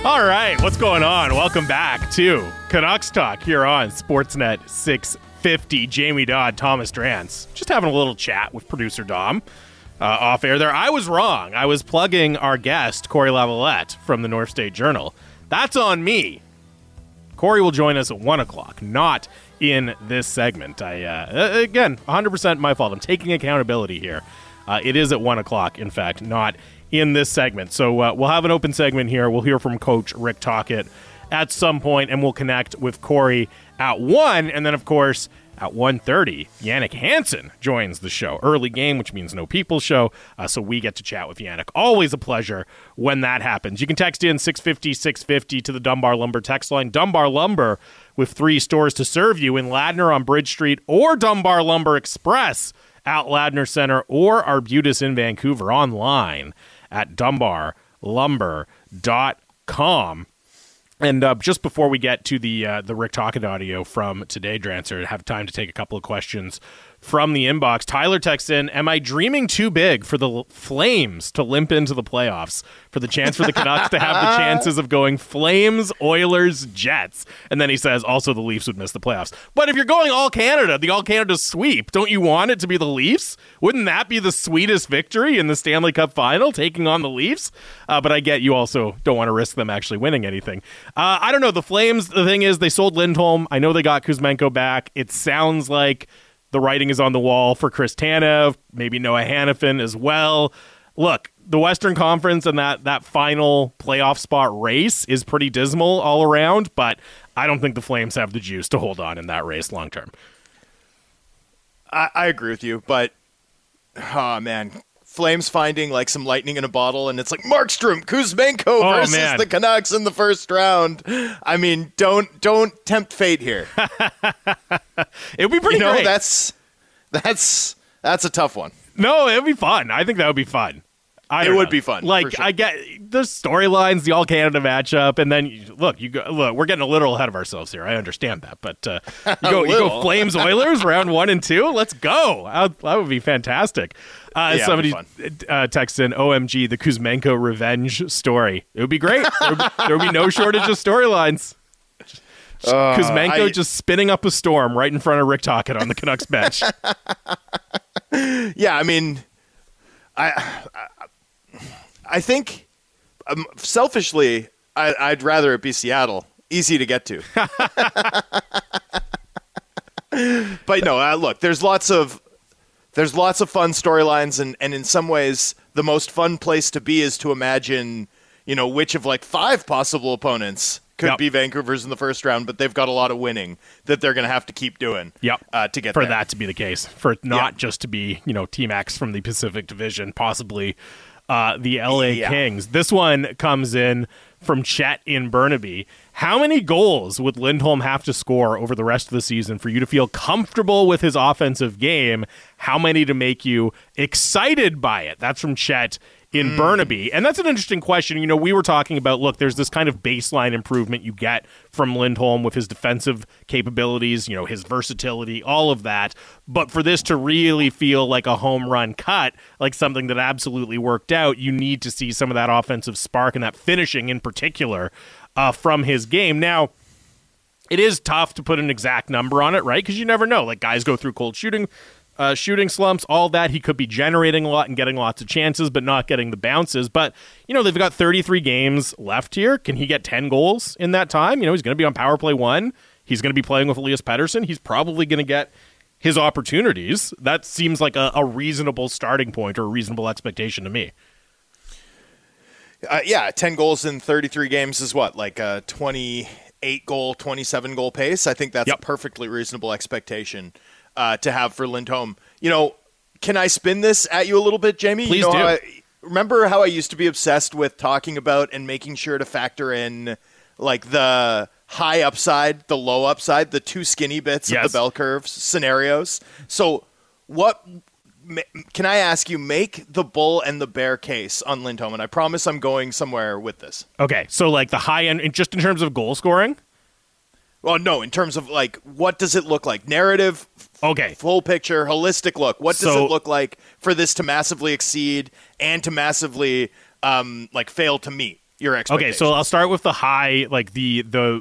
All right, what's going on? Welcome back to Canucks Talk here on Sportsnet 650. Jamie Dodd, Thomas Drance. Just having a little chat with producer Dom off air there. I was wrong. I was plugging our guest, Corey Lavalette from the North State Journal. That's on me. Corey will join us at 1 o'clock, not in this segment. Again, 100% my fault. I'm taking accountability here. It is at 1 o'clock, in fact, not in this segment. So we'll have an open segment here. We'll hear from Coach Rick Tocchet at some point, and we'll connect with Corey at 1. And then, of course, at 1:30, Jannik Hansen joins the show. Early game, which means no people show, so we get to chat with Jannik. Always a pleasure when that happens. You can text in 650-650 to the Dunbar Lumber text line. Dunbar Lumber with 3 stores to serve you in Ladner on Bridge Street, or Dunbar Lumber Express at Ladner Center, or Arbutus in Vancouver, online at dunbarlumber.com. And just before we get to the Rick Tocchet audio from today, Drancer, have time to take a couple of questions from the inbox. Tyler texts in, am I dreaming too big for the Flames to limp into the playoffs, for the chance for the Canucks to have the chances of going Flames, Oilers, Jets? And then he says, also the Leafs would miss the playoffs. But if you're going all Canada, the all Canada sweep, don't you want it to be the Leafs? Wouldn't that be the sweetest victory in the Stanley Cup final, taking on the Leafs? But I get you also don't want to risk them actually winning anything. I don't know. The Flames, the thing is, they sold Lindholm. I know they got Kuzmenko back. It sounds like the writing is on the wall for Chris Tanev, maybe Noah Hanifin as well. Look, the Western Conference and that final playoff spot race is pretty dismal all around, but I don't think the Flames have the juice to hold on in that race long term. I agree with you, but, oh, man, Flames finding like some lightning in a bottle, and it's like Markstrom, Kuzmenko versus the Canucks in the first round. I mean, don't tempt fate here. It would be pretty great. That's a tough one. No, it would be fun. I think that would be fun. It would be fun. Like, sure. I get the storylines, the all Canada matchup, and then look, we're getting a little ahead of ourselves here. I understand that, but you go Flames Oilers round 1 and 2. Let's go. That would be fantastic. Somebody texts in, OMG, the Kuzmenko revenge story. It would be great. There would be no shortage of storylines. Kuzmenko just spinning up a storm right in front of Rick Tocchet on the Canucks bench. Yeah, I mean, I think, selfishly, I'd rather it be Seattle. Easy to get to. But no, look, there's lots of fun storylines, and in some ways, the most fun place to be is to imagine, which of like 5 possible opponents could be Vancouver's in the first round, but they've got a lot of winning that they're going to have to keep doing to get for there. that to be the case, for it not just to be, Team X from the Pacific Division, possibly the LA Kings. This one comes in from Chet in Burnaby. How many goals would Lindholm have to score over the rest of the season for you to feel comfortable with his offensive game? How many to make you excited by it? That's from Chet in Burnaby. And that's an interesting question. We were talking about, look, there's this kind of baseline improvement you get from Lindholm with his defensive capabilities, his versatility, all of that. But for this to really feel like a home run cut, like something that absolutely worked out, you need to see some of that offensive spark and that finishing in particular from his game. Now, it is tough to put an exact number on it, right? Because you never know. Like, guys go through cold shooting slumps, all that. He could be generating a lot and getting lots of chances, but not getting the bounces. But, they've got 33 games left here. Can he get 10 goals in that time? He's going to be on power play 1. He's going to be playing with Elias Pettersson. He's probably going to get his opportunities. That seems like a reasonable starting point or a reasonable expectation to me. 10 goals in 33 games is what? Like a 28-goal, 27-goal pace? I think that's a perfectly reasonable expectation to have for Lindholm. Can I spin this at you a little bit, Jamie? Please do. Remember how I used to be obsessed with talking about and making sure to factor in like the high upside, the low upside, the 2 skinny bits of the bell curve scenarios? So what can I ask you, make the bull and the bear case on Lindholm? And I promise I'm going somewhere with this. Okay, so like the high end, just in terms of goal scoring? Well, no, in terms of like, what does it look like? Narrative, full picture, holistic look. What does it look like for this to massively exceed and to massively fail to meet? your expectations. Okay, so I'll start with the high, like the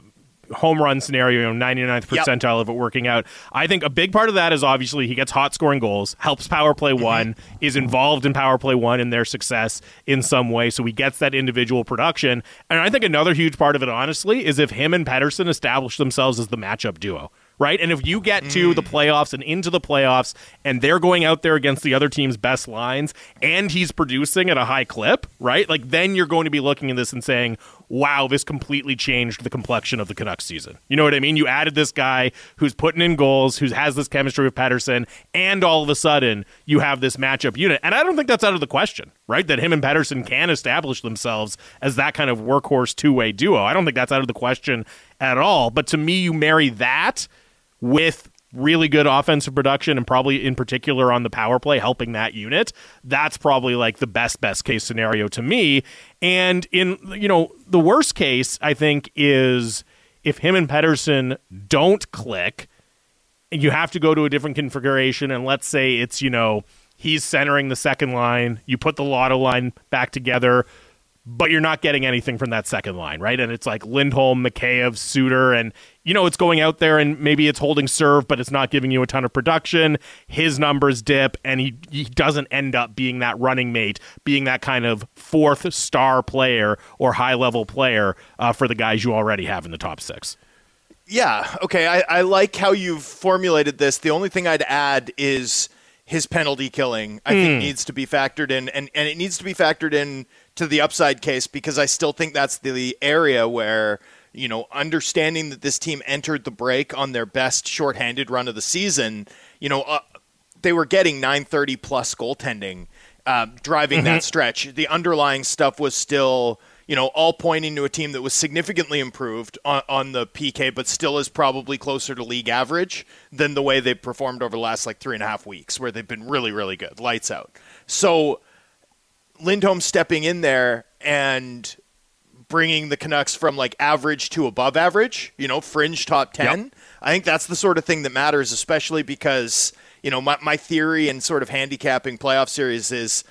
home run scenario, 99th percentile of it working out. I think a big part of that is obviously he gets hot scoring goals, helps power play one, is involved in power play one and their success in some way, so he gets that individual production. And I think another huge part of it, honestly, is if him and Pettersson establish themselves as the matchup duo. Right? And if you get to the playoffs and into the playoffs and they're going out there against the other team's best lines and he's producing at a high clip, right? Like, then you're going to be looking at this and saying, wow, this completely changed the complexion of the Canucks season. You know what I mean? You added this guy who's putting in goals, who has this chemistry with Pettersson, and all of a sudden you have this matchup unit. And I don't think that's out of the question, right? That him and Pettersson can establish themselves as that kind of workhorse two-way duo. I don't think that's out of the question at all. But to me, you marry that with really good offensive production and probably in particular on the power play helping that unit, that's probably like the best case scenario to me. And in, you know, the worst case, I think, is if him and Pettersson don't click and you have to go to a different configuration, and let's say it's, you know, he's centering the second line, you put the Lotto line back together, but you're not getting anything from that second line, right? And it's like Lindholm, Mikheyev, Suter, and, you know, it's going out there and maybe it's holding serve, but it's not giving you a ton of production. His numbers dip, and he doesn't end up being that running mate, being that kind of fourth star player or high-level player for the guys you already have in the top six. Yeah, okay, I like how you've formulated this. The only thing I'd add is his penalty killing, I think, needs to be factored in, and it needs to be factored in to the upside case, because I still think that's the area where, you know, understanding that this team entered the break on their best shorthanded run of the season, you know, they were getting 930 plus goaltending, driving that stretch. The underlying stuff was still, you know, all pointing to a team that was significantly improved on the PK, but still is probably closer to league average than the way they've performed over the last like 3.5 weeks, where they've been really, really good, lights out. So Lindholm stepping in there and bringing the Canucks from like average to above average, you know, fringe top 10. Yep. I think that's the sort of thing that matters, especially because, you know, my theory and sort of handicapping playoff series is,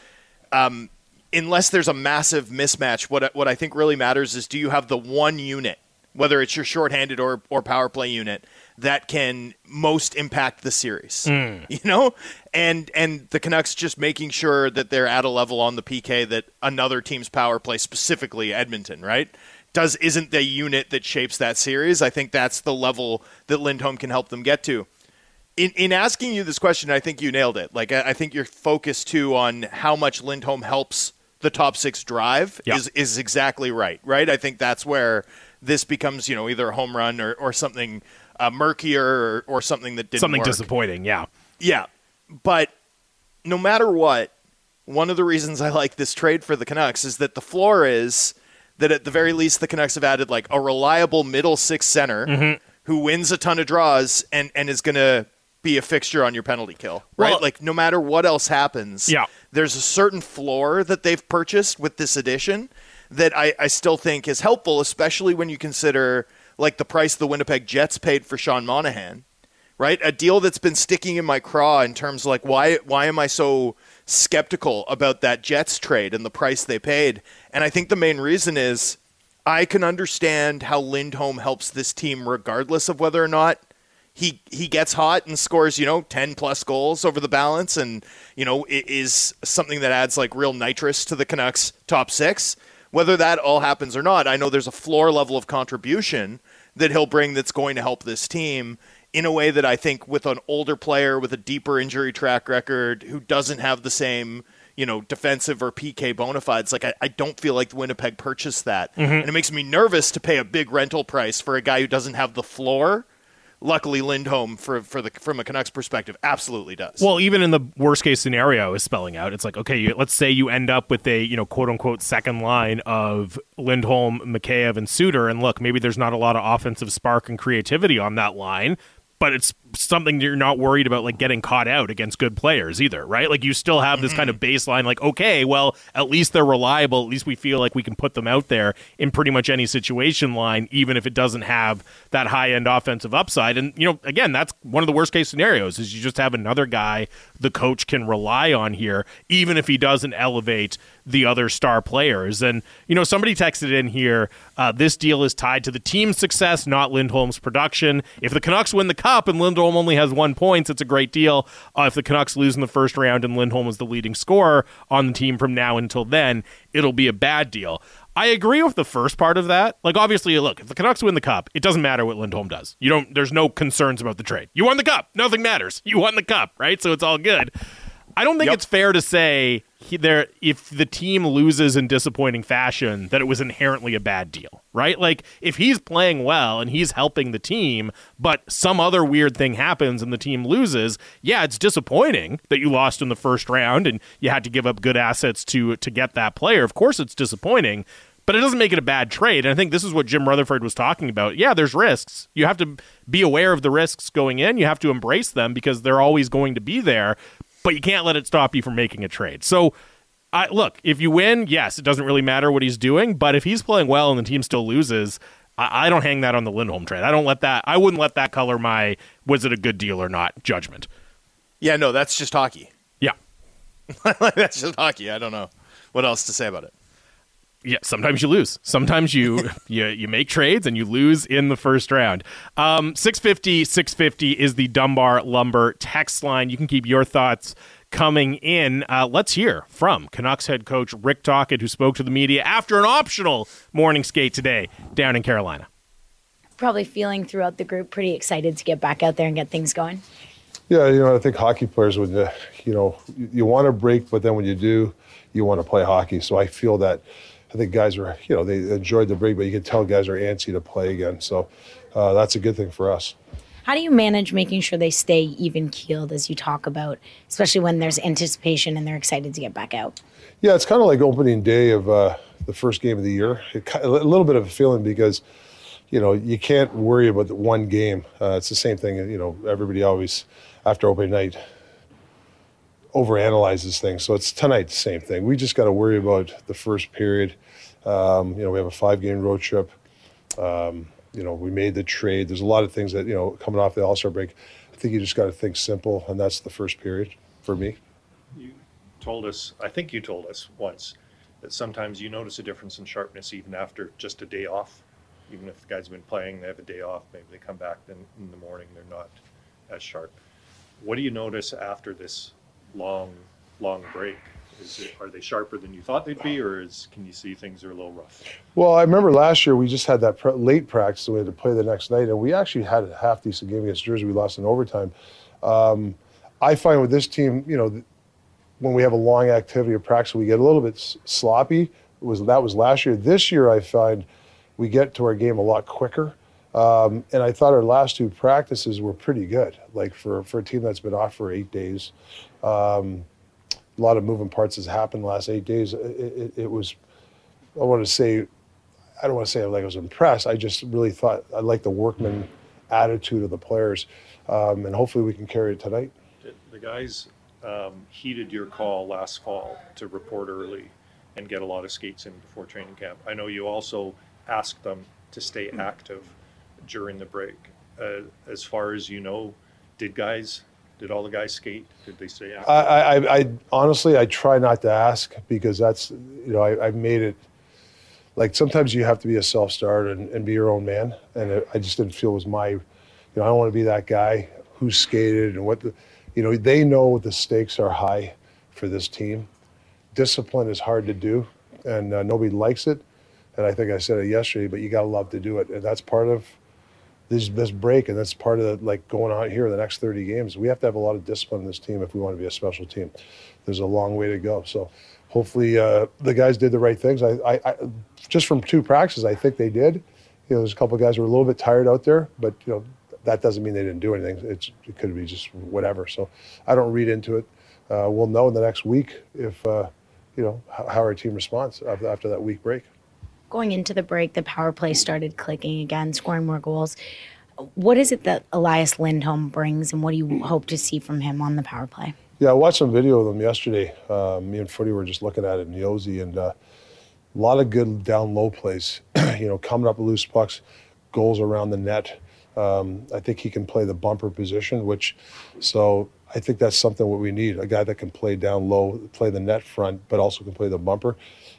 unless there's a massive mismatch, what I think really matters is, do you have the one unit, whether it's your shorthanded or power play unit, that can most impact the series, you know? And the Canucks just making sure that they're at a level on the PK that another team's power play, specifically Edmonton, right, isn't the unit that shapes that series. I think that's the level that Lindholm can help them get to. In asking you this question, I think you nailed it. Like, I think your focus, too, on how much Lindholm helps the top six drive is exactly right? I think that's where this becomes, you know, either a home run or something murkier or something that didn't something work. Disappointing, yeah. Yeah, but no matter what, one of the reasons I like this trade for the Canucks is that the floor is that at the very least the Canucks have added like a reliable middle six center who wins a ton of draws and is going to be a fixture on your penalty kill, right? Well, like, no matter what else happens, there's a certain floor that they've purchased with this addition that I still think is helpful, especially when you consider like the price the Winnipeg Jets paid for Sean Monahan, right? A deal that's been sticking in my craw in terms of like, why am I so skeptical about that Jets trade and the price they paid? And I think the main reason is I can understand how Lindholm helps this team regardless of whether or not he gets hot and scores, you know, 10 plus goals over the balance, and, you know, it is something that adds like real nitrous to the Canucks top six. Whether that all happens or not, I know there's a floor level of contribution that he'll bring that's going to help this team in a way that I think with an older player with a deeper injury track record who doesn't have the same, you know, defensive or PK bona fides, like I don't feel like Winnipeg purchased that. And it makes me nervous to pay a big rental price for a guy who doesn't have the floor. Luckily, Lindholm, from a Canucks perspective, absolutely does. Well, even in the worst case scenario is spelling out, it's like, okay, let's say you end up with a, you know, quote unquote second line of Lindholm, Mikheyev, and Suter, and look, maybe there's not a lot of offensive spark and creativity on that line, but it's something you're not worried about, like getting caught out against good players either, right? Like you still have this kind of baseline, like, okay, well, at least they're reliable. At least we feel like we can put them out there in pretty much any situation line, even if it doesn't have that high end offensive upside. And, again, that's one of the worst case scenarios is you just have another guy the coach can rely on here, even if he doesn't elevate the other star players. And, somebody texted in here, this deal is tied to the team's success, not Lindholm's production. If the Canucks win the Cup and Lindholm only has 1 point, it's a great deal. If the Canucks lose in the first round and Lindholm is the leading scorer on the team from now until then, it'll be a bad deal. I agree with the first part of that. Like, obviously, look, if the Canucks win the Cup, it doesn't matter what Lindholm does. There's no concerns about the trade. You won the Cup. Nothing matters. You won the Cup, right? So it's all good. I don't think it's fair to say if the team loses in disappointing fashion that it was inherently a bad deal, right? Like, if he's playing well and he's helping the team, but some other weird thing happens and the team loses, it's disappointing that you lost in the first round and you had to give up good assets to get that player. Of course it's disappointing, but it doesn't make it a bad trade. And I think this is what Jim Rutherford was talking about. Yeah, there's risks. You have to be aware of the risks going in. You have to embrace them because they're always going to be there. But you can't let it stop you from making a trade. So, look, if you win, yes, it doesn't really matter what he's doing. But if he's playing well and the team still loses, I don't hang that on the Lindholm trade. I wouldn't let that color my was it a good deal or not judgment. Yeah, no, that's just hockey. Yeah. That's just hockey. I don't know what else to say about it. Yeah, sometimes you lose. Sometimes you make trades and you lose in the first round. 650 is the Dunbar Lumber text line. You can keep your thoughts coming in. Let's hear from Canucks head coach Rick Tocchet, who spoke to the media after an optional morning skate today down in Carolina. Probably feeling throughout the group pretty excited to get back out there and get things going. Yeah, I think hockey players would, you want to break, but then when you do, you want to play hockey. So I feel that. I think guys are, they enjoyed the break, but you can tell guys are antsy to play again. So that's a good thing for us. How do you manage making sure they stay even-keeled as you talk about, especially when there's anticipation and they're excited to get back out? Yeah, it's kind of like opening day of the first game of the year. A little bit of a feeling because, you can't worry about the one game. It's the same thing, everybody always, after opening night, overanalyzes things. So it's tonight the same thing. We just got to worry about the first period. We have a 5-game road trip. We made the trade. There's a lot of things that, coming off the All-Star break, I think you just got to think simple, and that's the first period for me. I think you told us once that sometimes you notice a difference in sharpness even after just a day off. Even if the guys have been playing, they have a day off, maybe they come back, then in the morning they're not as sharp. What do you notice after this long break? Are they sharper than you thought they'd be, or can you see things are a little rough? Well, I remember last year we just had that late practice, so we had to play the next night, and we actually had a half-decent game against Jersey. We lost in overtime. I find with this team, when we have a long activity of practice, we get a little bit sloppy. That was last year. This year, I find we get to our game a lot quicker. And I thought our last 2 practices were pretty good, like for a team that's been off for 8 days. A lot of moving parts has happened the last 8 days. It was, I don't want to say I was impressed. I just really thought I liked the workman attitude of the players. And hopefully we can carry it tonight. The guys heeded your call last fall to report early and get a lot of skates in before training camp. I know you also asked them to stay active during the break. As far as you know, did all the guys skate? Did they stay active? I honestly, I try not to ask because that's, I've made it, like sometimes you have to be a self-starter and be your own man. And I just didn't feel it was I don't want to be that guy who skated and they know the stakes are high for this team. Discipline is hard to do and nobody likes it. And I think I said it yesterday, but you got to love to do it. And that's part of this break, and that's part of going out here the next 30 games. We have to have a lot of discipline in this team if we want to be a special team. There's a long way to go. So hopefully the guys did the right things. I just from 2 practices, I think they did. There's a couple of guys who were a little bit tired out there, but that doesn't mean they didn't do anything. It could be just whatever. So I don't read into it. We'll know in the next week if how our team responds after that week break. Going into the break, the power play started clicking again, scoring more goals. What is it that Elias Lindholm brings, and what do you hope to see from him on the power play? Yeah, I watched some video of them yesterday. Me and Footy were just looking at it in Yosi, and a lot of good down low plays. Coming up with loose pucks, goals around the net. I think he can play the bumper position, so I think that's something what we need, a guy that can play down low, play the net front, but also can play the bumper.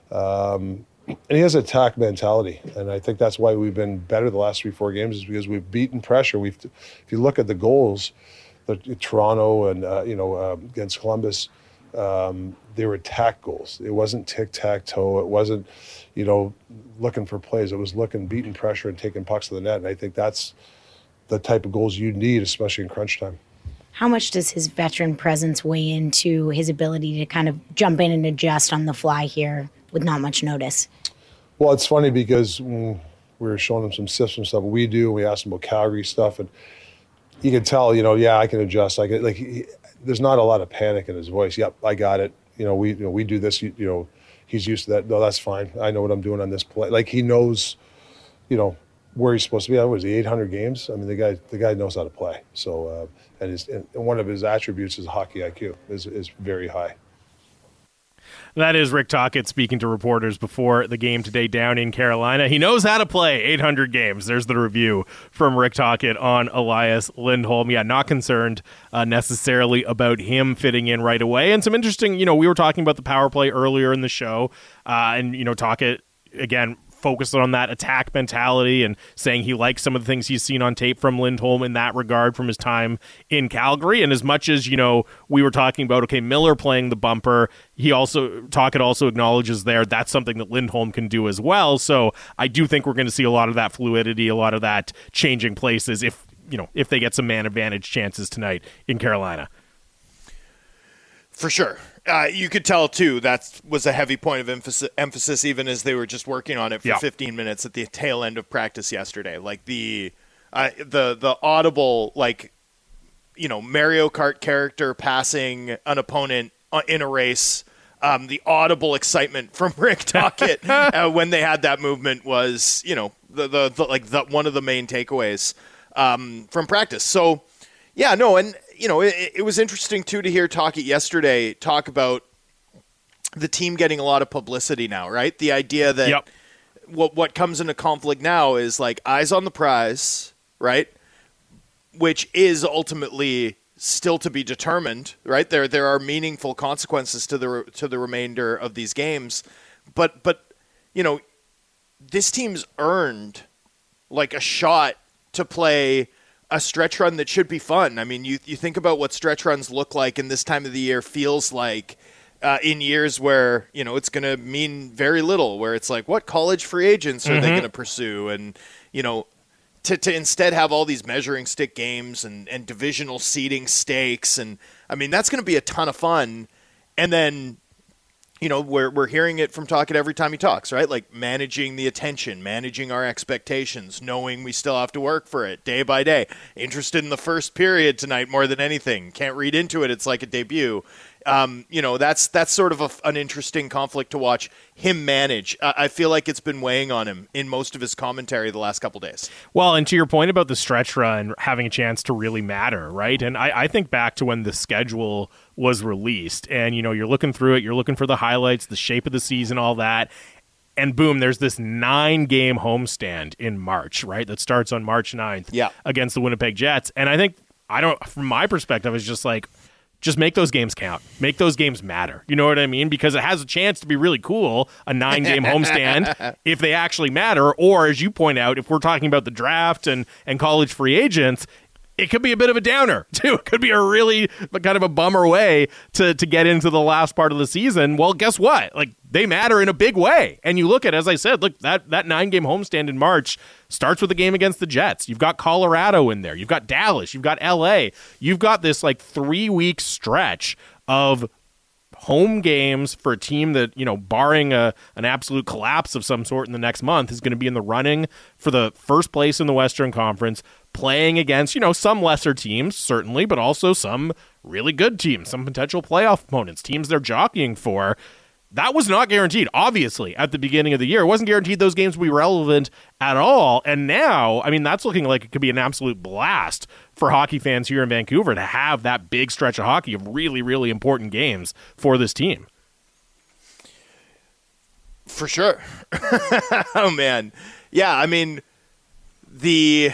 And he has an attack mentality, and I think that's why we've been better the last 3-4 games, is because we've beaten pressure. If you look at the goals, Toronto and against Columbus, they were attack goals. It wasn't tic-tac-toe. It wasn't, looking for plays. It was beating pressure and taking pucks to the net, and I think that's the type of goals you need, especially in crunch time. How much does his veteran presence weigh into his ability to kind of jump in and adjust on the fly here with not much notice? Well, it's funny because we were showing him some system stuff we do. We asked him about Calgary stuff, and you can tell, I can adjust. There's not a lot of panic in his voice. Yep, I got it. We do this. He's used to that. No, that's fine. I know what I'm doing on this play. He knows, where he's supposed to be. Was he 800 games? I mean, the guy knows how to play. So, and one of his attributes is hockey IQ is very high. That is Rick Tocchet speaking to reporters before the game today down in Carolina. He knows how to play 800 games. There's the review from Rick Tocchet on Elias Lindholm. Yeah, not concerned necessarily about him fitting in right away. And some interesting, we were talking about the power play earlier in the show, and Tocchet, again, focused on that attack mentality and saying he likes some of the things he's seen on tape from Lindholm in that regard from his time in Calgary. And as much as, we were talking about, Miller playing the bumper, Tocchet also acknowledges that's something that Lindholm can do as well. So I do think we're going to see a lot of that fluidity, a lot of that changing places if they get some man advantage chances tonight in Carolina. For sure. You could tell, too, that was a heavy point of emphasis even as they were just working on it for 15 minutes at the tail end of practice yesterday. The audible, Mario Kart character passing an opponent in a race, the audible excitement from Rick Tocchet when they had that movement was, one of the main takeaways from practice. So, yeah, no, and it was interesting, too, to hear Tocchet yesterday talk about the team getting a lot of publicity now, right? The idea that what comes into conflict now is, eyes on the prize, right? Which is ultimately still to be determined, right? There are meaningful consequences to the remainder of these games. But this team's earned, a shot to play a stretch run that should be fun. I mean, you think about what stretch runs look like in this time of the year, feels like in years where, it's going to mean very little, where it's what college free agents are they going to pursue? And, to instead have all these measuring stick games and divisional seeding stakes. And I mean, that's going to be a ton of fun. And then, we're hearing it from Tocchet every time he talks, right? Managing the attention, managing our expectations, knowing we still have to work for it day by day. Interested in the first period tonight more than anything. Can't read into it. It's like a debut. That's sort of an interesting conflict to watch him manage. I feel like it's been weighing on him in most of his commentary the last couple days. Well, and to your point about the stretch run having a chance to really matter, right? And I think back to when the schedule was released and, you're looking through it, you're looking for the highlights, the shape of the season, all that. And boom, there's this 9-game homestand in March, right? That starts on March 9th against the Winnipeg Jets. And I think, from my perspective, it's just just make those games count. Make those games matter. You know what I mean? Because it has a chance to be really cool, a 9-game homestand, if they actually matter. Or, as you point out, if we're talking about the draft and college free agents, it could be a bit of a downer, too. It could be a really kind of a bummer way to get into the last part of the season. Well, guess what? They matter in a big way. And you look at, as I said, that 9-game homestand in March starts with a game against the Jets. You've got Colorado in there. You've got Dallas. You've got LA. You've got this 3-week stretch of home games for a team that, barring an absolute collapse of some sort in the next month, is going to be in the running for the first place in the Western Conference, playing against, some lesser teams, certainly, but also some really good teams, some potential playoff opponents, teams they're jockeying for. That was not guaranteed, obviously, at the beginning of the year. It wasn't guaranteed those games would be relevant at all. And now, I mean, that's looking like it could be an absolute blast for hockey fans here in Vancouver to have that big stretch of hockey of really, really important games for this team. For sure. Oh, man. Yeah, I mean, the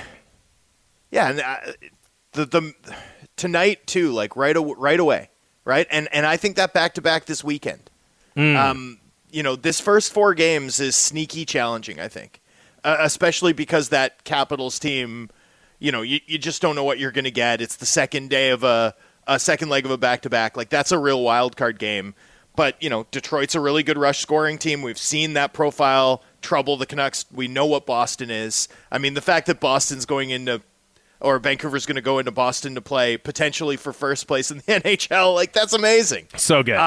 tonight, too, like right away, right? And I think that back-to-back this weekend. This first 4 games is sneaky challenging, I think, especially because that Capitals team, you just don't know what you're going to get. It's the second day of a second leg of a back-to-back. Like, that's a real wild card game. But, Detroit's a really good rush scoring team. We've seen that profile trouble the Canucks. We know what Boston is. I mean, the fact that Vancouver's going to go into Boston to play potentially for first place in the NHL, like, that's amazing. So good.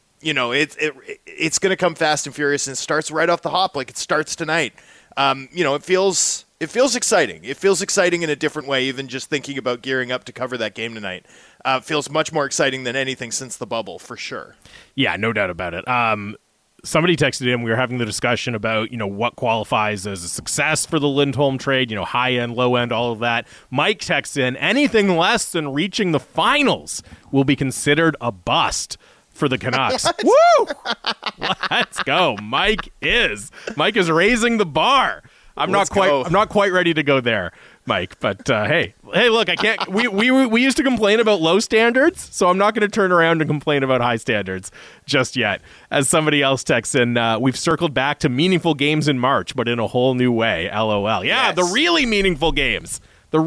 It's going to come fast and furious, and it starts right off the hop, like it starts tonight. It feels exciting. It feels exciting in a different way, even just thinking about gearing up to cover that game tonight. Feels much more exciting than anything since the bubble, for sure. Yeah, no doubt about it. Somebody texted in, we were having the discussion about, what qualifies as a success for the Lindholm trade, high end, low end, all of that. Mike texts in, anything less than reaching the finals will be considered a bust for the Canucks. Woo! Let's go. Mike is raising the bar. I'm not quite ready to go there, Mike, but hey, look, I can't we used to complain about low standards, so I'm not going to turn around and complain about high standards just yet. As somebody else texts in, we've circled back to meaningful games in March, but in a whole new way. LOL. Yeah, yes. The really meaningful games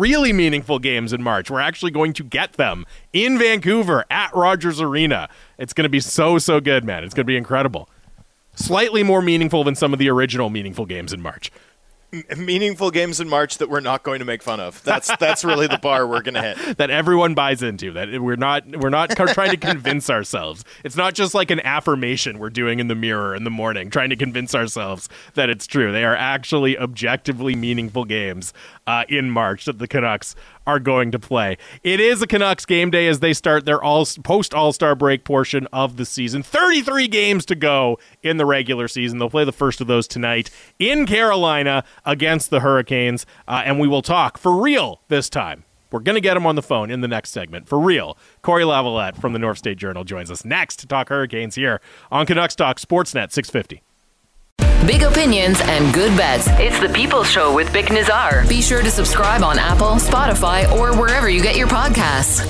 in March. We're actually going to get them in Vancouver at Rogers Arena. It's going to be so good, man. It's going to be incredible. Slightly more meaningful than some of the original meaningful games in March. Meaningful games in March that we're not going to make fun of. That's really the bar we're going to hit. That everyone buys into. That we're not trying to convince ourselves. It's not just like an affirmation we're doing in the mirror in the morning, trying to convince ourselves that it's true. They are actually objectively meaningful games in March that the Canucks are going to play. It is a Canucks game day as they start their post All-Star break portion of the season. 33 games to go in the regular season. They'll play the first of those tonight in Carolina against the Hurricanes, and we will talk for real this time. We're going to get him on the phone in the next segment. For real, Corey Lavalette from the North State Journal joins us next to talk Hurricanes here on Canucks Talk Sportsnet 650. Big opinions and good bets. It's the People's Show with Bick Nazar. Be sure to subscribe on Apple, Spotify, or wherever you get your podcasts.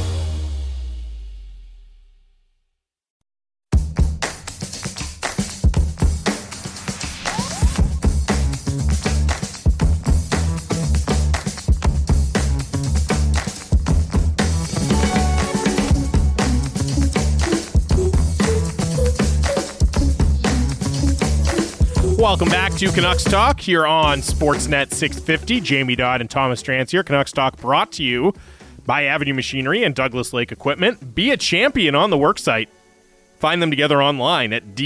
Welcome back to Canucks Talk here on Sportsnet 650. Jamie Dodd and Thomas Strantz here. Canucks Talk brought to you by Avenue Machinery and Douglas Lake Equipment. Be a champion on the worksite. Find them together online at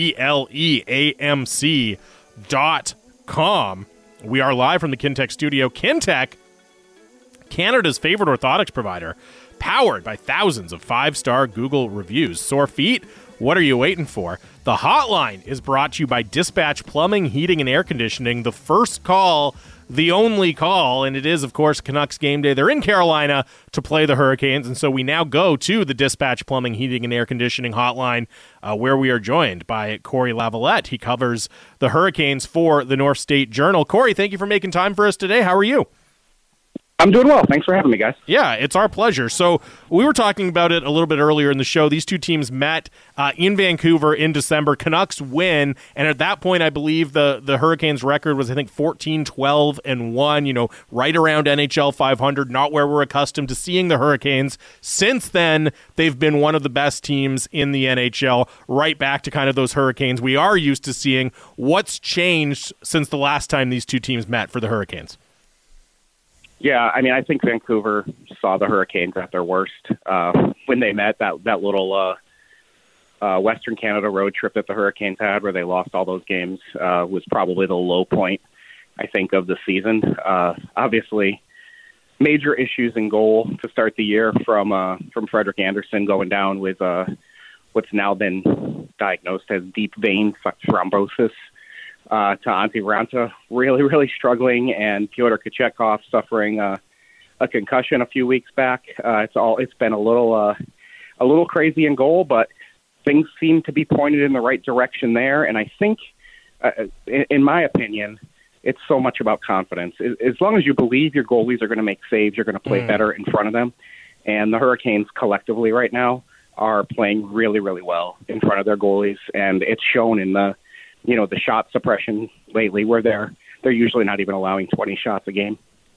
dleamc.com. We are live from the Kintec studio. Kintec, Canada's favorite orthotics provider, powered by thousands of 5-star Google reviews. Sore feet? What are you waiting for? The hotline is brought to you by Dispatch Plumbing, Heating, and Air Conditioning. The first call, the only call, and it is, of course, Canucks game day. They're in Carolina to play the Hurricanes, and so we now go to the Dispatch Plumbing, Heating, and Air Conditioning hotline, where we are joined by Corey Lavalette. He covers the Hurricanes for the North State Journal. Corey, thank you for making time for us today. How are you? I'm doing well. Thanks for having me, guys. Yeah, it's our pleasure. So we were talking about it a little bit earlier in the show. These two teams met in Vancouver in December. Canucks win, and at that point, I believe the Hurricanes' record was, 14-12-1, right around NHL 500, not where we're accustomed to seeing the Hurricanes. Since then, they've been one of the best teams in the NHL, right back to kind of those Hurricanes we are used to seeing. What's changed since the last time these two teams met for the Hurricanes? Yeah, I mean, I think Vancouver saw the Hurricanes at their worst when they met. That little Western Canada road trip that the Hurricanes had, where they lost all those games, was probably the low point, I think, of the season. Obviously, major issues in goal to start the year from Frederik Andersen going down with what's now been diagnosed as deep vein thrombosis. To Antti Raanta really, really struggling, and Pyotr Kochetkov suffering a concussion a few weeks back. It's been a little crazy in goal, but things seem to be pointed in the right direction there. And I think, in my opinion, it's so much about confidence. As long as you believe your goalies are going to make saves, you're going to play better in front of them. And the Hurricanes collectively right now are playing really, really well in front of their goalies, and it's shown in the shot suppression lately, where they're usually not even allowing 20 shots a game.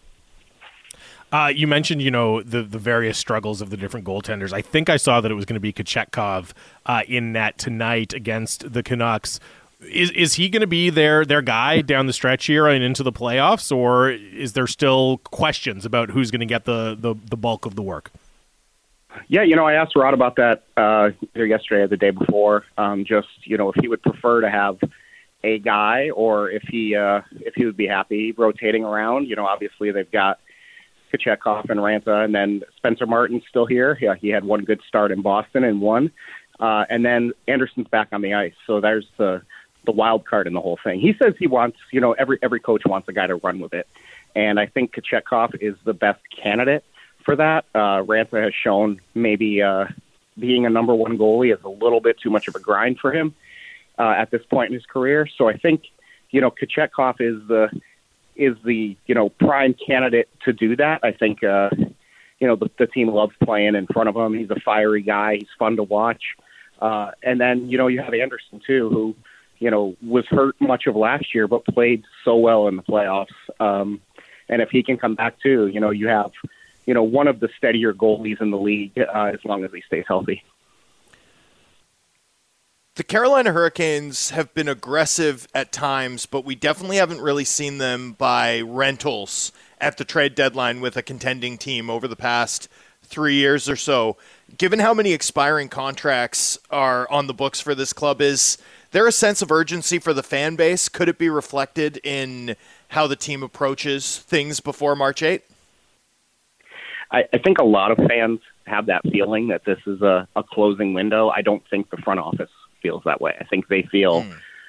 You mentioned, the various struggles of the different goaltenders. I think I saw that it was going to be Kochetkov in net tonight against the Canucks. Is he going to be their guy down the stretch here and into the playoffs, or is there still questions about who's going to get the bulk of the work? Yeah, I asked Rod about that either yesterday or the day before. If he would prefer to have a guy, or if he would be happy rotating around. Obviously they've got Kochetkov and Raanta, and then Spencer Martin's still here. Yeah, he had one good start in Boston and won. And then Anderson's back on the ice. So there's the wild card in the whole thing. He says he wants, every coach wants a guy to run with it. And I think Kochetkov is the best candidate for that. Raanta has shown maybe being a number one goalie is a little bit too much of a grind for him at this point in his career. So I think, Kochetkov is the prime candidate to do that. I think, the team loves playing in front of him. He's a fiery guy. He's fun to watch. And then, you have Anderson too, who, was hurt much of last year, but played so well in the playoffs. And if he can come back too, you have, one of the steadier goalies in the league as long as he stays healthy. The Carolina Hurricanes have been aggressive at times, but we definitely haven't really seen them buy rentals at the trade deadline with a contending team over the past 3 years or so. Given how many expiring contracts are on the books for this club, is there a sense of urgency for the fan base? Could it be reflected in how the team approaches things before March 8th? I think a lot of fans have that feeling that this is a closing window. I don't think the front office feels that way. I think they feel,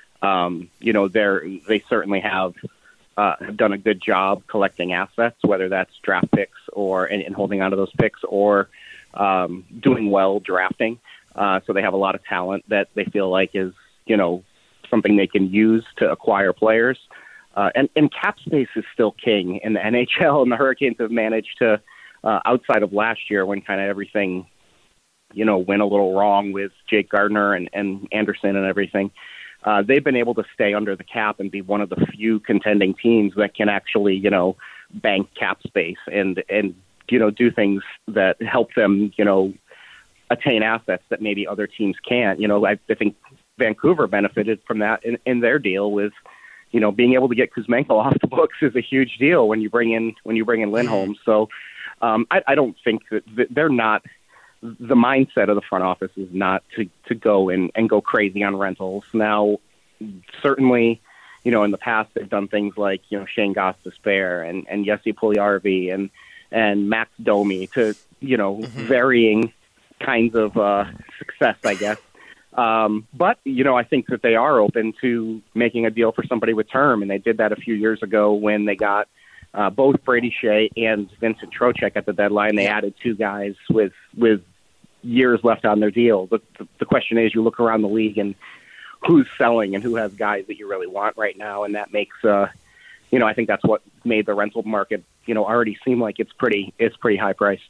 they certainly have done a good job collecting assets, whether that's draft picks or and holding onto those picks, or doing well drafting. So they have a lot of talent that they feel like is, something they can use to acquire players. And cap space is still king in the NHL, and the Hurricanes have managed to, outside of last year when kind of everything, went a little wrong with Jake Gardiner and Anderson and everything, they've been able to stay under the cap and be one of the few contending teams that can actually, bank cap space and do things that help them, attain assets that maybe other teams can't. I think Vancouver benefited from that in their deal with, being able to get Kuzmenko off the books is a huge deal when you bring in Lindholm. So I don't think that they're not. The mindset of the front office is not to go and go crazy on rentals. Now, certainly, in the past they've done things like, Shane Gostisbehere and Jesse Puljujarvi and Max Domi to, varying kinds of success, I guess. But, I think that they are open to making a deal for somebody with term, and they did that a few years ago when they got both Brady Shea and Vincent Trocheck at the deadline. They added two guys with years left on their deal. The question is, you look around the league and who's selling and who has guys that you really want right now, and that makes I think that's what made the rental market already seem like it's pretty high priced.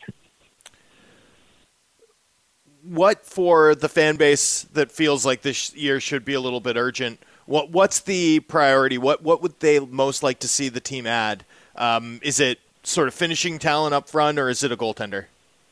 What for the fan base that feels like this year should be a little bit urgent? What's the priority? What would they most like to see the team add? Is it sort of finishing talent up front, or is it a goaltender?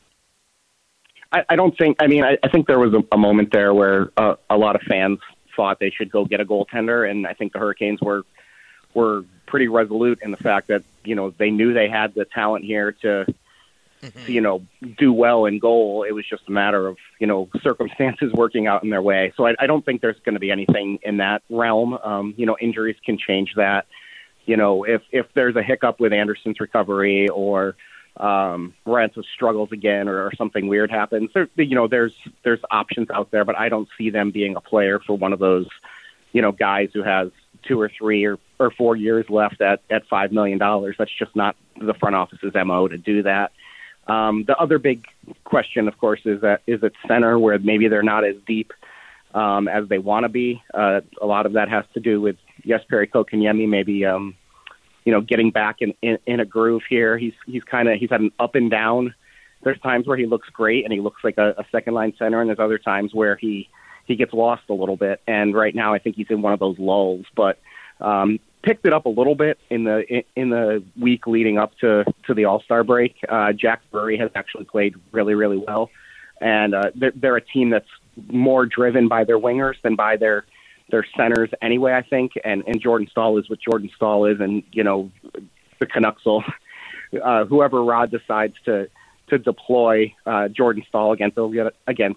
I don't think. I think there was a moment there where a lot of fans thought they should go get a goaltender, and I think the Hurricanes were pretty resolute in the fact that they knew they had the talent here to do well in goal. It was just a matter of circumstances working out in their way. So I don't think there's going to be anything in that realm. Injuries can change that. If there's a hiccup with Anderson's recovery, or Raanta struggles again or something weird happens, there's options out there, but I don't see them being a player for one of those, guys who has 2 or 3 or 4 years left at $5 million. That's just not the front office's MO to do that. The other big question, of course, is at center, where maybe they're not as deep as they want to be. A lot of that has to do with Jesperi Kotkaniemi maybe getting back in a groove here. He's had an up and down. There's times where he looks great and he looks like a second line center, and there's other times where he gets lost a little bit. And right now, I think he's in one of those lulls. But picked it up a little bit in the week leading up to the All-Star break. Jack Drury has actually played really, really well, and they're a team that's more driven by their wingers than by their centers anyway, I think. And Jordan Staal is what Jordan Staal is, and the Canucks will whoever Rod decides to deploy Jordan Staal against, they'll get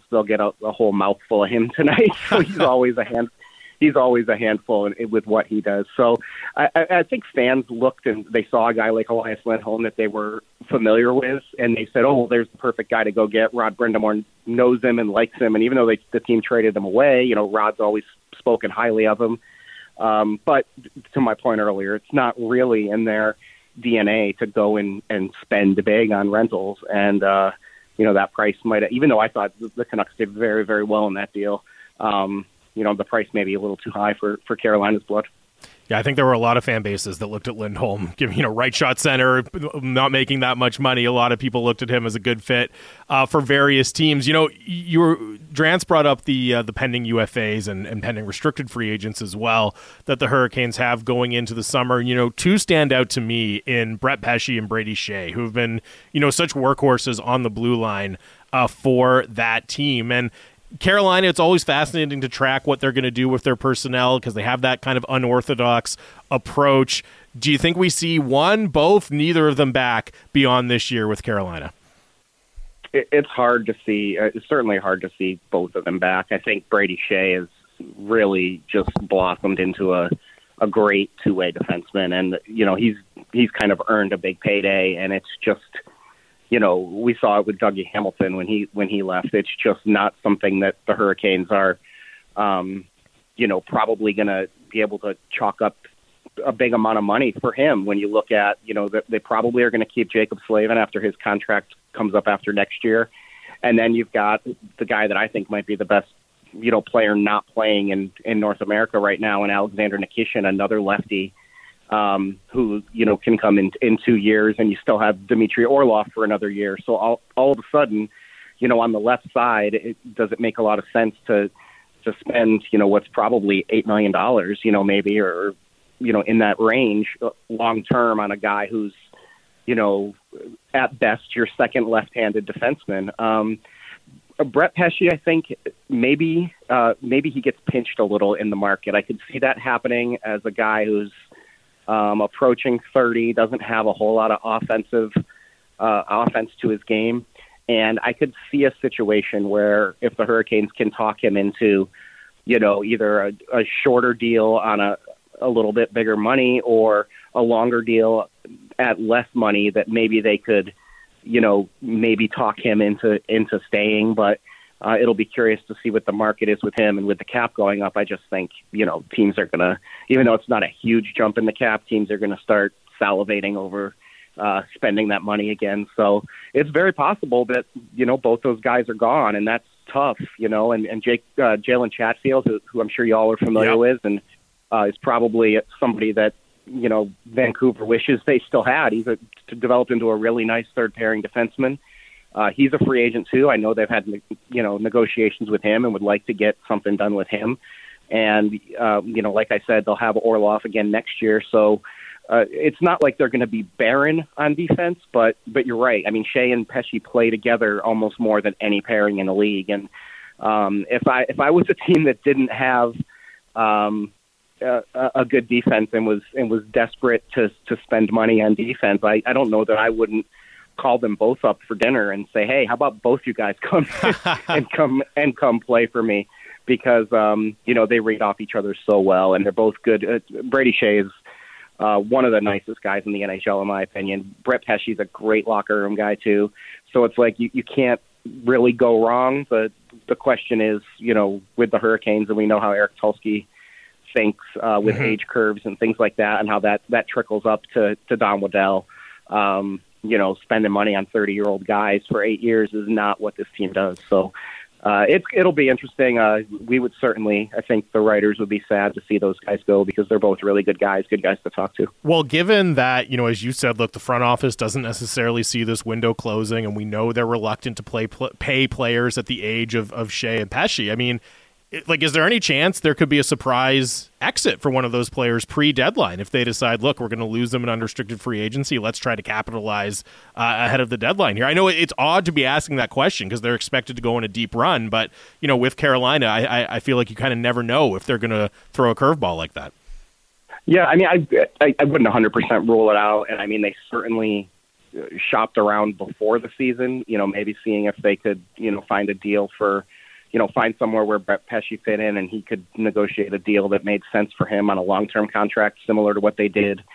a whole mouthful of him tonight. So he's always a handful with what he does. So I think fans looked and they saw a guy like Elias Lindholm that they were familiar with, and they said, "Oh, there's the perfect guy to go get." Rod Brind'Amour knows him and likes him, and even though the team traded him away, Rod's always spoken highly of him. But to my point earlier, it's not really in their DNA to go and spend big on rentals, and that price might, even though I thought the Canucks did very, very well in that deal. The price may be a little too high for Carolina's blood. Yeah, I think there were a lot of fan bases that looked at Lindholm, giving right shot center, not making that much money. A lot of people looked at him as a good fit for various teams. Drance brought up the pending UFAs and pending restricted free agents as well that the Hurricanes have going into the summer. Two stand out to me in Brett Pesce and Brady Shea, who have been such workhorses on the blue line for that team. And Carolina, it's always fascinating to track what they're going to do with their personnel because they have that kind of unorthodox approach. Do you think we see one, both, neither of them back beyond this year with Carolina? It's hard to see. It's certainly hard to see both of them back. I think Brady Shea has really just blossomed into a great two-way defenseman, and he's kind of earned a big payday, and it's just. We saw it with Dougie Hamilton when he left. It's just not something that the Hurricanes are, probably going to be able to chalk up a big amount of money for him. When you look at, that they probably are going to keep Jacob Slavin after his contract comes up after next year. And then you've got the guy that I think might be the best, player not playing in North America right now, and Alexander Nikishin, another lefty, who can come in 2 years, and you still have Dmitry Orlov for another year. So all of a sudden, on the left side, does it make a lot of sense to spend what's probably $8 million, maybe, or in that range long term on a guy who's at best your second left-handed defenseman. Brett Pesce, I think maybe he gets pinched a little in the market. I could see that happening as a guy who's approaching 30, doesn't have a whole lot of offense to his game. And I could see a situation where if the Hurricanes can talk him into, either a shorter deal on a little bit bigger money or a longer deal at less money, that maybe they could, maybe talk him into staying. But it'll be curious to see what the market is with him, and with the cap going up. I just think, teams are going to, even though it's not a huge jump in the cap, teams are going to start salivating over spending that money again. So it's very possible that, both those guys are gone, and that's tough, and Jalen Chatfield, who I'm sure y'all are familiar with, and is probably somebody that, Vancouver wishes they still had. He's developed into a really nice third pairing defenseman. He's a free agent too. I know they've had, negotiations with him and would like to get something done with him. And, like I said, they'll have Orlov again next year. So it's not like they're going to be barren on defense, but you're right. I mean, Shea and Pesce play together almost more than any pairing in the league. And if I was a team that didn't have a good defense and was desperate to spend money on defense, I don't know that I wouldn't call them both up for dinner and say, "Hey, how about both you guys come and come play for me?" Because they read off each other so well, and they're both good. Brady Shea is one of the nicest guys in the NHL, in my opinion. Brett Pesce's a great locker room guy, too. So it's like you can't really go wrong. But the question is, with the Hurricanes, and we know how Eric Tulsky thinks with age curves and things like that, and how that trickles up to Don Waddell. Spending money on 30-year-old guys for 8 years is not what this team does. So it'll be interesting. We would certainly, I think the writers would be sad to see those guys go because they're both really good guys to talk to. Well, given that, as you said, look, the front office doesn't necessarily see this window closing, and we know they're reluctant to pay players at the age of Shea and Pesce. I mean, is there any chance there could be a surprise exit for one of those players pre-deadline if they decide, look, we're going to lose them in unrestricted free agency, let's try to capitalize ahead of the deadline here? I know it's odd to be asking that question because they're expected to go on a deep run, but with Carolina, I feel like you kind of never know if they're going to throw a curveball like that. Yeah, I mean, I wouldn't 100% rule it out, and I mean, they certainly shopped around before the season, maybe seeing if they could, find a deal for, find somewhere where Brett Pesce fit in and he could negotiate a deal that made sense for him on a long-term contract, similar to what they did,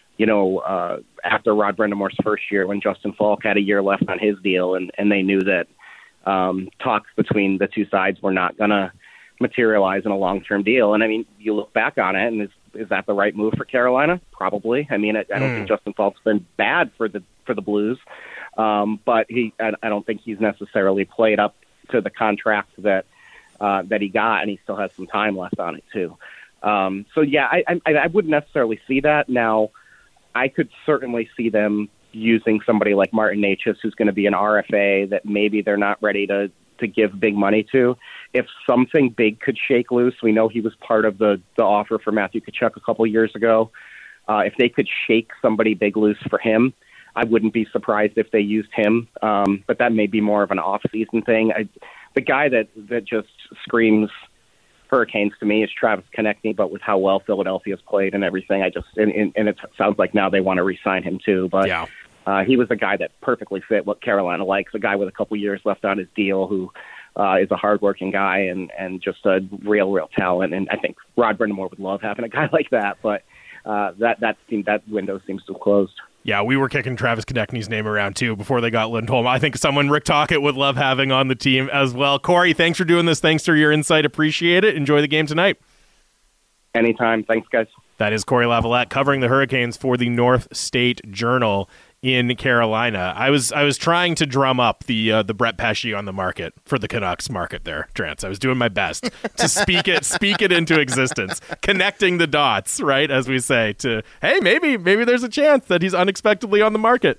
after Rod Brendamore's first year when Justin Falk had a year left on his deal, and they knew that talks between the two sides were not going to materialize in a long-term deal. And I mean, you look back on it, and is that the right move for Carolina? Probably. I mean, I don't think Justin Falk's been bad for the Blues, but I don't think he's necessarily played up to the contract that he got, and he still has some time left on it too. So yeah, I wouldn't necessarily see that. Now, I could certainly see them using somebody like Martin Necas, who's going to be an RFA that maybe they're not ready to give big money to. If something big could shake loose, we know he was part of the offer for Matthew Tkachuk a couple years ago. If they could shake somebody big loose for him, I wouldn't be surprised if they used him, but that may be more of an off-season thing. The guy that just screams Hurricanes to me is Travis Konechny, but with how well Philadelphia's played and everything, and it sounds like now they want to re-sign him too. But yeah. He was a guy that perfectly fit what Carolina likes, a guy with a couple years left on his deal who is a hardworking guy and just a real talent. And I think Rod Brind'Amour would love having a guy like that, but that window seems to have closed. Yeah, we were kicking Travis Konechny's name around, too, before they got Lindholm. I think someone Rick Tocchet would love having on the team as well. Corey, thanks for doing this. Thanks for your insight. Appreciate it. Enjoy the game tonight. Anytime. Thanks, guys. That is Corey Lavalette covering the Hurricanes for the North State Journal in Carolina. I was trying to drum up the Brett Pesce on the market for the Canucks market there, Trance. I was doing my best to speak it into existence, connecting the dots, right, as we say, to hey, maybe there's a chance that he's unexpectedly on the market.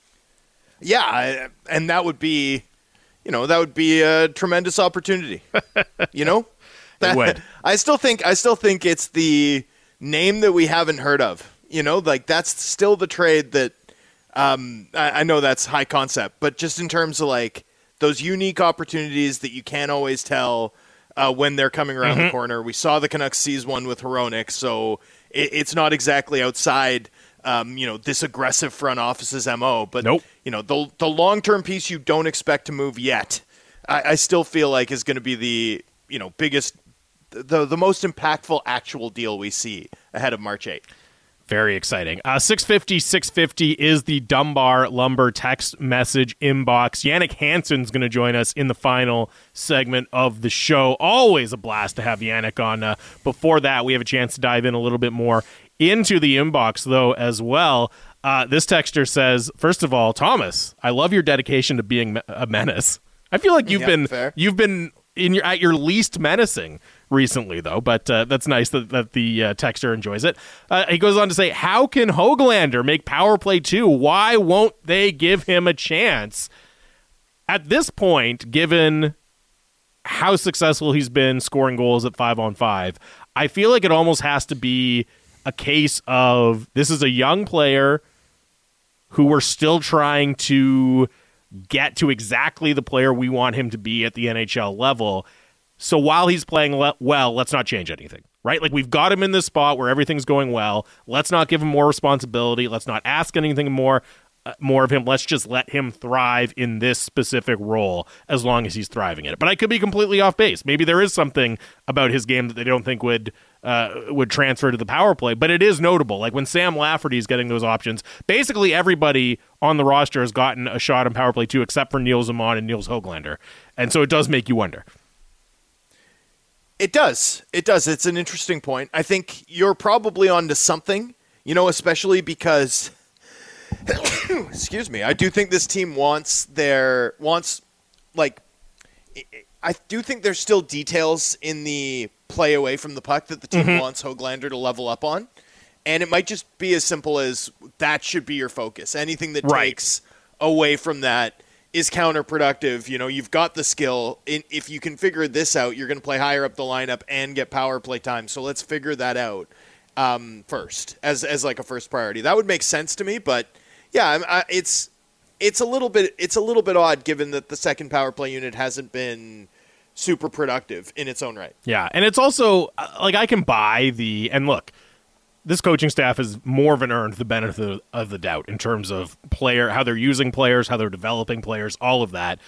Yeah, and that would be a tremendous opportunity. It would. I still think it's the name that we haven't heard of. That's still the trade that. I know that's high concept, but just in terms of like those unique opportunities that you can't always tell when they're coming around the corner. We saw the Canucks seize one with Hronek, so it's not exactly outside this aggressive front office's MO. But nope. The long-term piece you don't expect to move yet, I still feel like is going to be the biggest, the most impactful actual deal we see ahead of March 8th. Very exciting. 650 is the Dunbar Lumber text message inbox. Jannik Hansen's going to join us in the final segment of the show. Always a blast to have Jannik on. Before that, we have a chance to dive in a little bit more into the inbox, though, as well. This texter says, first of all, Thomas, I love your dedication to being a menace. I feel like you've been at your least menacing recently, though, but that's nice that the texter enjoys it. He goes on to say, how can Höglander make power play 2? Why won't they give him a chance? At this point, given how successful he's been scoring goals at 5-on-5, I feel like it almost has to be a case of this is a young player who we're still trying to get to exactly the player we want him to be at the NHL level. So while he's playing well, let's not change anything, right? Like, we've got him in this spot where everything's going well. Let's not give him more responsibility. Let's not ask anything more of him. Let's just let him thrive in this specific role as long as he's thriving in it. But I could be completely off base. Maybe there is something about his game that they don't think would would transfer to the power play. But it is notable. Like when Sam Lafferty is getting those options, basically everybody on the roster has gotten a shot in power play too, except for Nils Amon and Nils Höglander. And so it does make you wonder. It does. It's an interesting point. I think you're probably onto something, especially because, excuse me, I do think this team I do think there's still details in the play away from the puck that the team wants Höglander to level up on. And it might just be as simple as that should be your focus. Anything that takes away from that is counterproductive. You've got the skill. If you can figure this out, you're going to play higher up the lineup and get power play time. So let's figure that out first as like a first priority. That would make sense to me. But yeah, it's a little bit odd given that the second power play unit hasn't been super productive in its own right. Yeah, and it's also like I can buy and look. This coaching staff has more than earned the benefit of the doubt in terms of how they're using players, how they're developing players, all of that.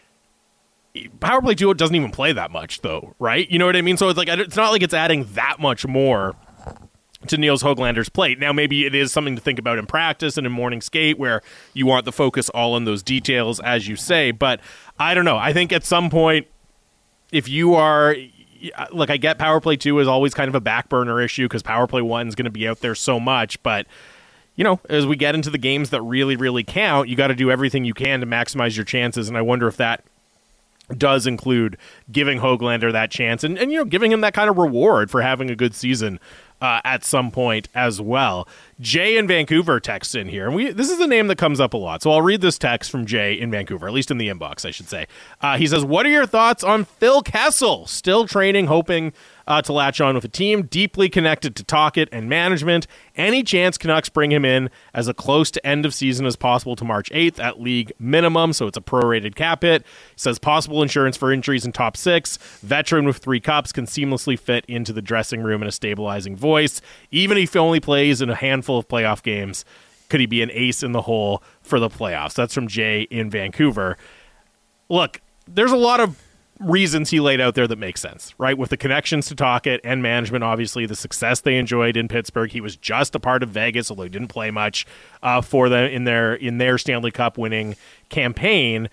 Power play duo doesn't even play that much, though, right? You know what I mean? So it's like it's not like it's adding that much more to Nils Höglander's plate. Now, maybe it is something to think about in practice and in morning skate where you want the focus all on those details, as you say. But I don't know. I think at some point, if you are... Look, I get power play 2 is always kind of a back burner issue because power play 1 is going to be out there so much. But, as we get into the games that really, really count, you got to do everything you can to maximize your chances. And I wonder if that does include giving Höglander that chance and giving him that kind of reward for having a good season at some point as well. Jay in Vancouver texts in here, and this is a name that comes up a lot, so I'll read this text from Jay in Vancouver, at least in the inbox, I should say. He says, what are your thoughts on Phil Kessel? Still training, hoping to latch on with a team, deeply connected to Tocchet and management. Any chance Canucks bring him in as a close to end of season as possible to March 8th at league minimum, so it's a prorated cap hit. He says possible insurance for injuries in top 6. Veteran with 3 cups can seamlessly fit into the dressing room in a stabilizing voice. Even if he only plays in a handful of playoff games, could he be an ace in the hole for the playoffs? That's from Jay in Vancouver. Look, there's a lot of reasons he laid out there that make sense, right? With the connections to Tocchet and management, obviously the success they enjoyed in Pittsburgh. He was just a part of Vegas, although he didn't play much for them in their Stanley Cup winning campaign.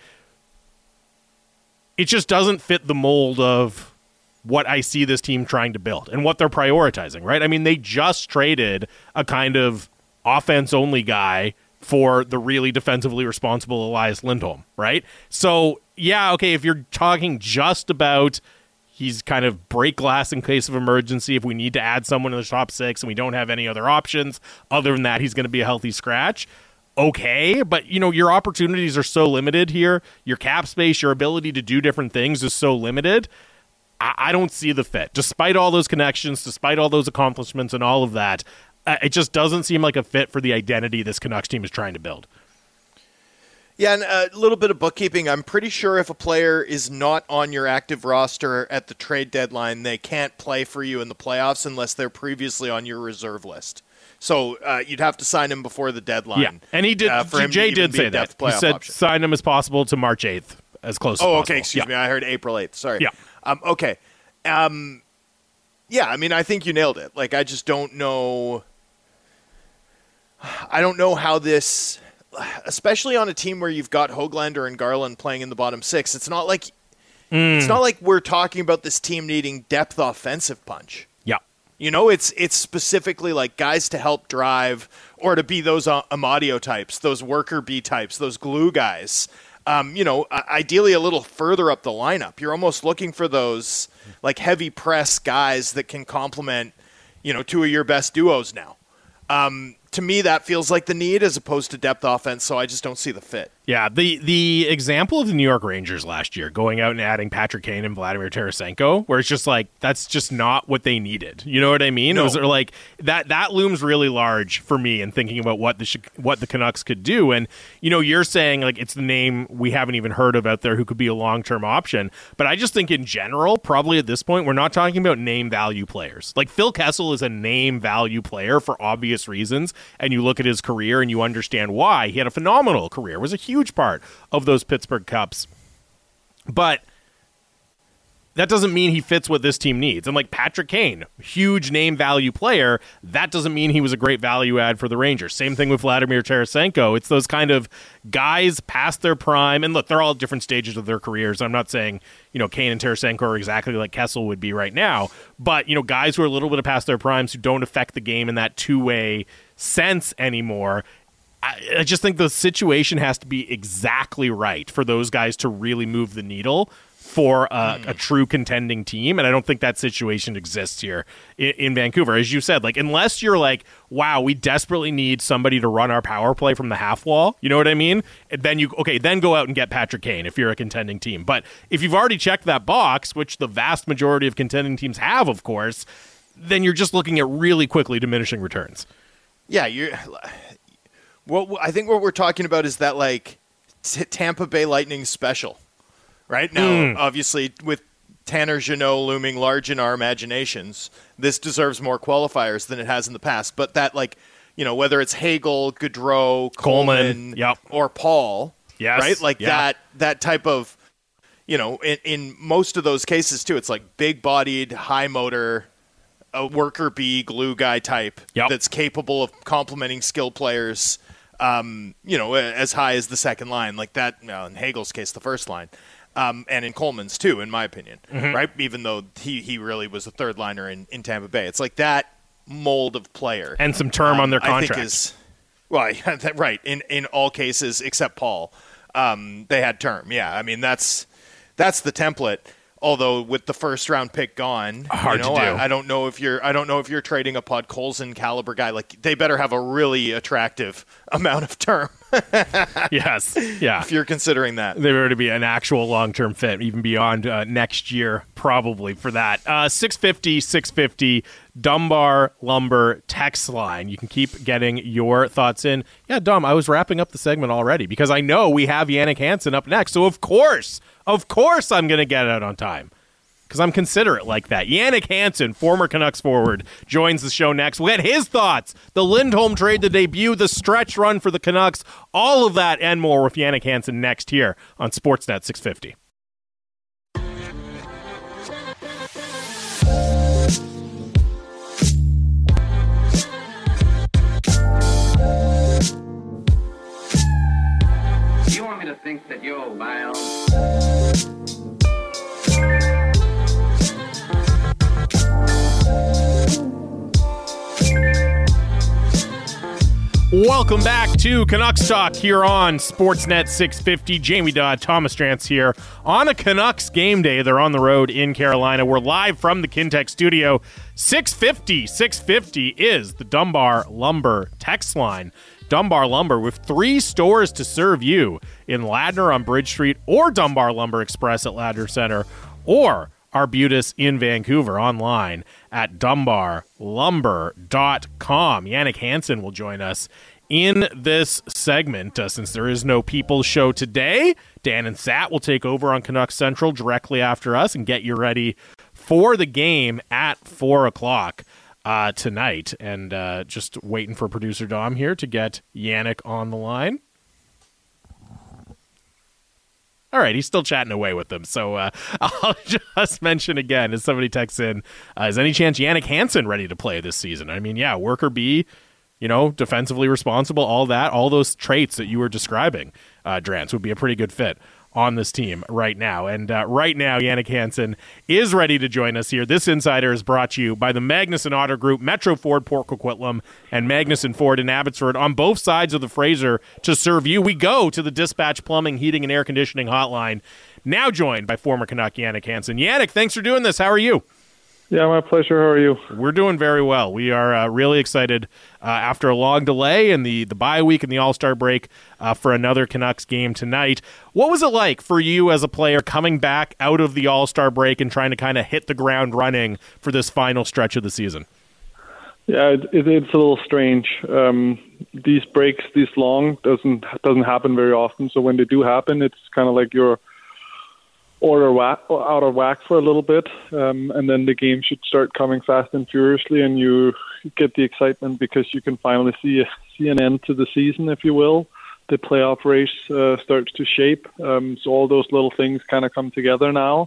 It just doesn't fit the mold of what I see this team trying to build and what they're prioritizing, right? I mean, they just traded a kind of offense-only guy for the really defensively responsible Elias Lindholm, right? So, yeah, okay, if you're talking just about he's kind of break glass in case of emergency, if we need to add someone in the top 6 and we don't have any other options, other than that, he's going to be a healthy scratch. Okay, but, your opportunities are so limited here. Your cap space, your ability to do different things is so limited. I don't see the fit. Despite all those connections, despite all those accomplishments and all of that, it just doesn't seem like a fit for the identity this Canucks team is trying to build. Yeah, and a little bit of bookkeeping. I'm pretty sure if a player is not on your active roster at the trade deadline, they can't play for you in the playoffs unless they're previously on your reserve list. So you'd have to sign him before the deadline. Yeah, and he did. Jay did say that. He said option. Sign him as possible to March 8th, as close as possible. Oh, okay, excuse me. I heard April 8th. Sorry. Yeah. Okay. Yeah, I mean, I think you nailed it. Like, I just don't know. I don't know how this, especially on a team where you've got Höglander and Garland playing in the bottom 6. It's not like we're talking about this team needing depth offensive punch. Yeah. It's specifically like guys to help drive or to be those Amadio types, those worker bee types, those glue guys. Ideally a little further up the lineup. You're almost looking for those like heavy press guys that can complement, 2 of your best duos now. To me, that feels like the need as opposed to depth offense, so I just don't see the fit. Yeah, the example of the New York Rangers last year, going out and adding Patrick Kane and Vladimir Tarasenko, where it's just like, that's just not what they needed. You know what I mean? No. It was like, that looms really large for me in thinking about what the Canucks could do. And, you're saying, like, it's the name we haven't even heard of out there who could be a long-term option. But I just think in general, probably at this point, we're not talking about name value players. Like, Phil Kessel is a name value player for obvious reasons. And you look at his career and you understand why. He had a phenomenal career. It was a huge part of those Pittsburgh Cups. But that doesn't mean he fits what this team needs. And like Patrick Kane, huge name value player, that doesn't mean he was a great value add for the Rangers. Same thing with Vladimir Tarasenko. It's those kind of guys past their prime. And look, they're all at different stages of their careers. I'm not saying, Kane and Tarasenko are exactly like Kessel would be right now. But, guys who are a little bit past their primes who don't affect the game in that two-way sense anymore. I just think the situation has to be exactly right for those guys to really move the needle for a true contending team, and I don't think that situation exists here in Vancouver. As you said, like, unless you're like, wow, we desperately need somebody to run our power play from the half wall, you know what I mean? Then then go out and get Patrick Kane if you're a contending team. But if you've already checked that box, which the vast majority of contending teams have, of course, then you're just looking at really quickly diminishing returns. Yeah, I think what we're talking about is that, like, Tampa Bay Lightning special. Right now, obviously, with Tanner Jeannot looming large in our imaginations, this deserves more qualifiers than it has in the past. But that, like, whether it's Hagel, Gaudreau, Coleman, or Paul, right? Like that type of, in most of those cases too, it's like big-bodied, high-motor, a worker bee glue guy type that's capable of complementing skill players, as high as the second line, like that. In Hagel's case, the first line. And in Coleman's too, in my opinion, right? Even though he really was a third liner in Tampa Bay, it's like that mold of player and some term on their contract. Right. In all cases except Paul, they had term. Yeah, I mean that's the template. Although with the first round pick gone, hard to do. I don't know if you're trading a Podkolzin caliber guy. Like, they better have a really attractive amount of term. Yes, yeah. If you're considering that, they better to be an actual long-term fit, even beyond next year, probably for that. 650 Dunbar Lumber text line. You can keep getting your thoughts in. Yeah, Dom, I was wrapping up the segment already because I know we have Jannik Hansen up next. So of course, I'm going to get out on time because I'm considerate like that. Jannik Hansen, former Canucks forward, joins the show next. We'll get his thoughts. The Lindholm trade, the debut, the stretch run for the Canucks, all of that and more with Jannik Hansen next here on Sportsnet 650. You want me to think that you're wild? Welcome back to Canucks Talk here on Sportsnet 650. Jamie Dodd, Thomas Drance here on a Canucks game day. They're on the road in Carolina. We're live from the Kintec studio. 650 is the Dunbar Lumber text line. Dunbar Lumber with 3 stores to serve you in Ladner on Bridge Street or Dunbar Lumber Express at Ladner Center or Arbutus in Vancouver online at dunbarlumber.com. Jannik Hansen will join us in this segment since there is no People's Show today. Dan and Sat will take over on Canucks Central directly after us and get you ready for the game at 4 o'clock tonight. And just waiting for producer Dom here to get Jannik on the line. All right, he's still chatting away with them. So I'll just mention again, as somebody texts in, is any chance Jannik Hansen ready to play this season? I mean, yeah, worker bee, defensively responsible, all those traits that you were describing, Drance, would be a pretty good fit on this team right now. And right now, Jannik Hansen is ready to join us here. This Insider is brought to you by the Magnuson Auto Group, Metro Ford, Port Coquitlam, and Magnuson Ford in Abbotsford. On both sides of the Fraser to serve you, we go to the Dispatch Plumbing, Heating, and Air Conditioning hotline, now joined by former Canuck Jannik Hansen. Jannik, thanks for doing this. How are you? Yeah, my pleasure. How are you? We're doing very well. We are really excited after a long delay and the bye week and the All-Star break for another Canucks game tonight. What was it like for you as a player coming back out of the All-Star break and trying to kind of hit the ground running for this final stretch of the season? Yeah, it's a little strange. These breaks this long doesn't happen very often. So when they do happen, it's kind of like you're out of whack for a little bit, and then the game should start coming fast and furiously, and you get the excitement because you can finally see an end to the season, if you will. The playoff race starts to shape, so all those little things kind of come together now,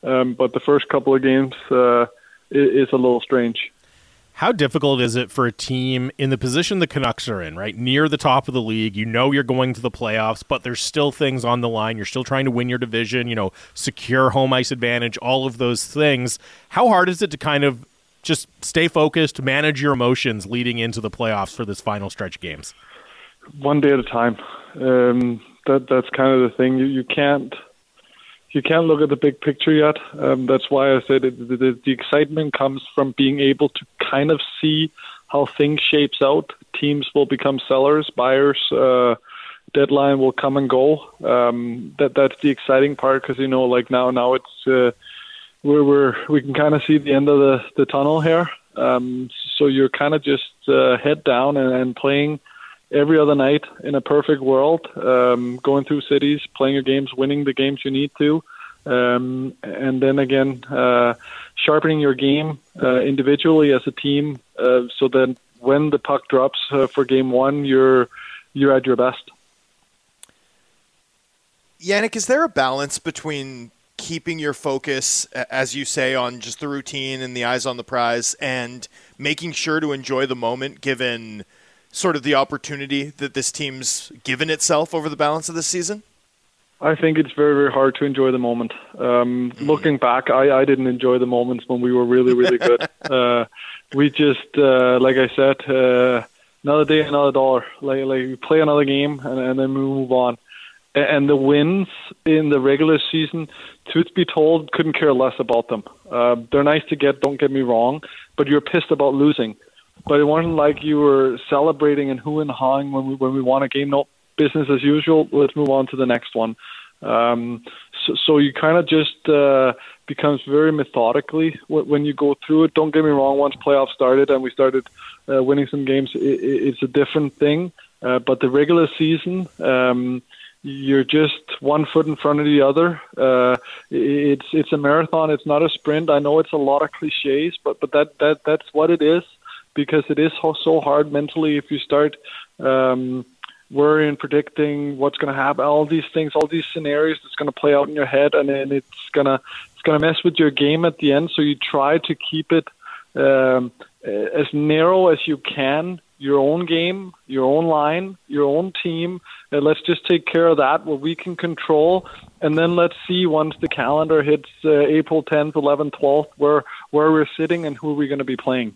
But the first couple of games is a little strange. How difficult is it for a team in the position the Canucks are in, right? Near the top of the league, you know you're going to the playoffs, but there's still things on the line. You're still trying to win your division, secure home ice advantage, all of those things. How hard is it to kind of just stay focused, manage your emotions leading into the playoffs for this final stretch of games? One day at a time. That's kind of the thing. You can't look at the big picture yet. That's why I said the excitement comes from being able to kind of see how things shapes out. Teams will become sellers, buyers. Deadline will come and go. That's the exciting part because now it's we can kind of see the end of the tunnel here. So you're kind of just head down and playing every other night in a perfect world, going through cities, playing your games, winning the games you need to, and then again, sharpening your game individually as a team, so that when the puck drops for game one, you're at your best. Jannik, is there a balance between keeping your focus, as you say, on just the routine and the eyes on the prize and making sure to enjoy the moment given sort of the opportunity that this team's given itself over the balance of the season? I think it's very, very hard to enjoy the moment. Looking back, I didn't enjoy the moments when we were really, really good. We just, like I said, another day, another dollar. Like we play another game and then we move on. And the wins in the regular season, truth be told, couldn't care less about them. They're nice to get, don't get me wrong, but you're pissed about losing. But it wasn't like you were celebrating and hoo and hawing when we won a game. No, business as usual. Let's move on to the next one. So you kind of just becomes very methodically when you go through it. Don't get me wrong. Once playoffs started and we started winning some games, it's a different thing. But the regular season, you're just one foot in front of the other. It's a marathon. It's not a sprint. I know it's a lot of cliches, but that's what it is. Because it is so hard mentally if you start worrying, predicting what's going to happen, all these things, all these scenarios that's going to play out in your head, and then it's gonna mess with your game at the end. So you try to keep it as narrow as you can. Your own game, your own line, your own team. And let's just take care of that, what we can control, and then let's see once the calendar hits April 10th, 11th, 12th, where we're sitting and who we're going to be playing.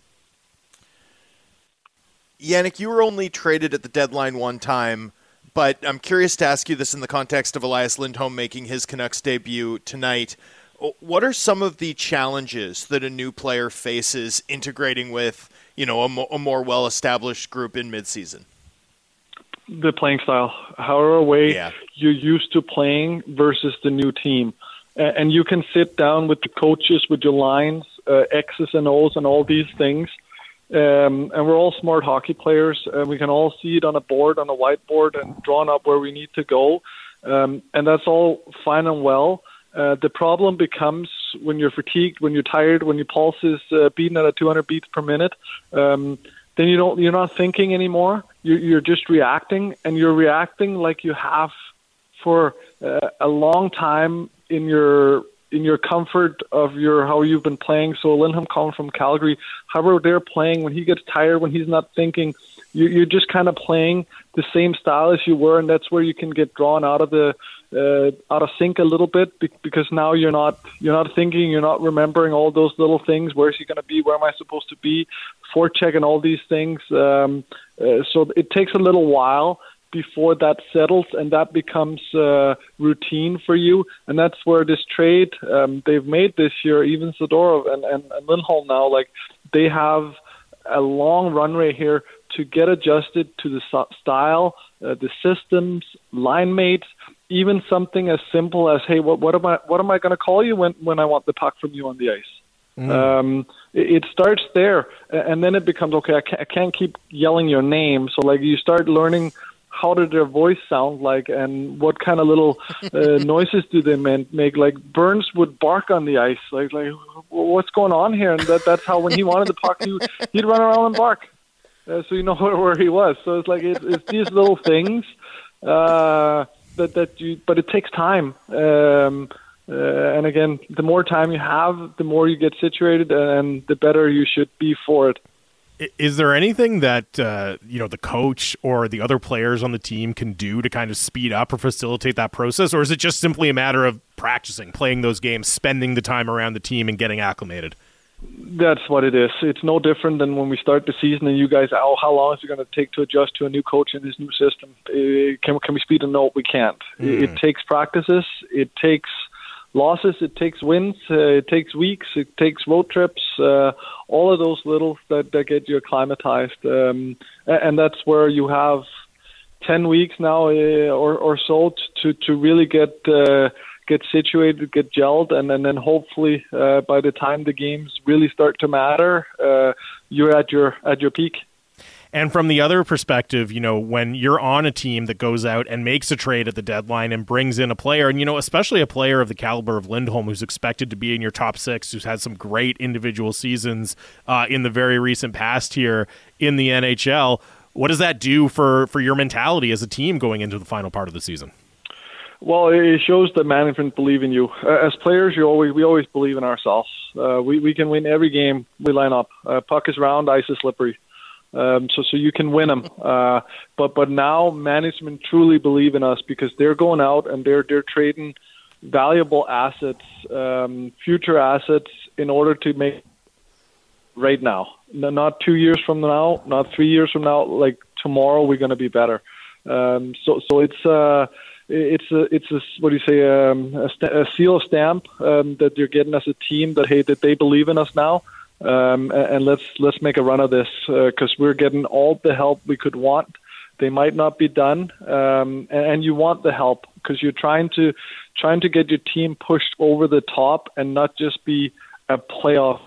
Jannik, you were only traded at the deadline one time, but I'm curious to ask you this in the context of Elias Lindholm making his Canucks debut tonight. What are some of the challenges that a new player faces integrating with, a more well-established group in midseason? The playing style, however way you're used to playing versus the new team. And you can sit down with the coaches, with your lines, X's and O's and all these things. And we're all smart hockey players. We can all see it on a board, on a whiteboard, and drawn up where we need to go. And that's all fine and well. The problem becomes when you're fatigued, when you're tired, when your pulse is beating at 200 beats per minute. Then you're not thinking anymore. You're just reacting, and you're reacting like you have for a long time in your comfort of how you've been playing. So Lindholm coming from Calgary, however they're playing, when he gets tired, when he's not thinking, you're just kind of playing the same style as you were, and that's where you can get drawn out of sync a little bit because now you're not thinking, you're not remembering all those little things. Where's he going to be? Where am I supposed to be? Forecheck and all these things. So it takes a little while before that settles and that becomes routine for you. And that's where this trade they've made this year, even Zadorov and Lindholm now, like they have a long runway here to get adjusted to the style, the systems, line mates, even something as simple as, hey, what am I going to call you when I want the puck from you on the ice? It starts there, and then it becomes, okay, I can't keep yelling your name. So like you start learning how did their voice sound like and what kind of little noises do they make. Like Burns would bark on the ice, like what's going on here? And that's how when he wanted the puck, he'd run around and bark. So you know where he was. So it's like it's these little things but it takes time. And again, the more time you have, the more you get situated, and the better you should be for it. Is there anything that the coach or the other players on the team can do to kind of speed up or facilitate that process, or is it just simply a matter of practicing, playing those games, spending the time around the team, and getting acclimated? That's what it is. It's no different than when we start the season and you guys, how long is it going to take to adjust to a new coach in this new system? Can we speed it? No, we can't. It takes practices. It takes losses. It takes wins. It takes weeks. It takes road trips. All of those little that get you acclimatized. And that's where you have 10 weeks now or so to really get situated, get gelled, and then hopefully by the time the games really start to matter, you're at your peak. And from the other perspective, when you're on a team that goes out and makes a trade at the deadline and brings in a player, and especially a player of the caliber of Lindholm, who's expected to be in your top six, who's had some great individual seasons in the very recent past here in the NHL, what does that do for your mentality as a team going into the final part of the season? Well, it shows that management believe in you. As players, we always believe in ourselves. We can win every game we line up. Puck is round, ice is slippery. So you can win them. But now management truly believe in us because they're going out and they're trading valuable assets, future assets, in order to make right now. Not 2 years from now, not 3 years from now. Like tomorrow, we're going to be better. So it's a what do you say, a seal stamp that you're getting as a team that they believe in us now, and let's make a run of this because we're getting all the help we could want. They might not be done, and you want the help because you're trying to get your team pushed over the top and not just be a playoff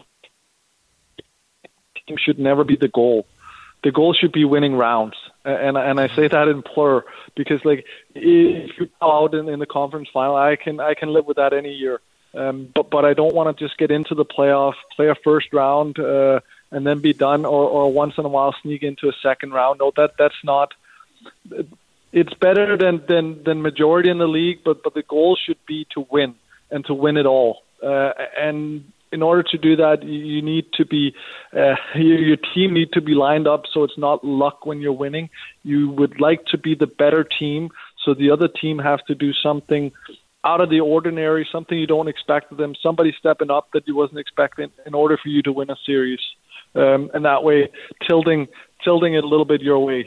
team. Should never be the goal. The goal should be winning rounds. And I say that in plur because, like, if you go out in the conference final, I can live with that any year. But I don't want to just get into the playoff, play a first round, and then be done, or once in a while sneak into a second round. No, that's not. It's better than majority in the league, but the goal should be to win and to win it all. And in order to do that, you need to be your team need to be lined up so it's not luck when you're winning. You would like to be the better team, so the other team has to do something out of the ordinary, something you don't expect of them, somebody stepping up that you wasn't expecting in order for you to win a series, and that way tilting it a little bit your way.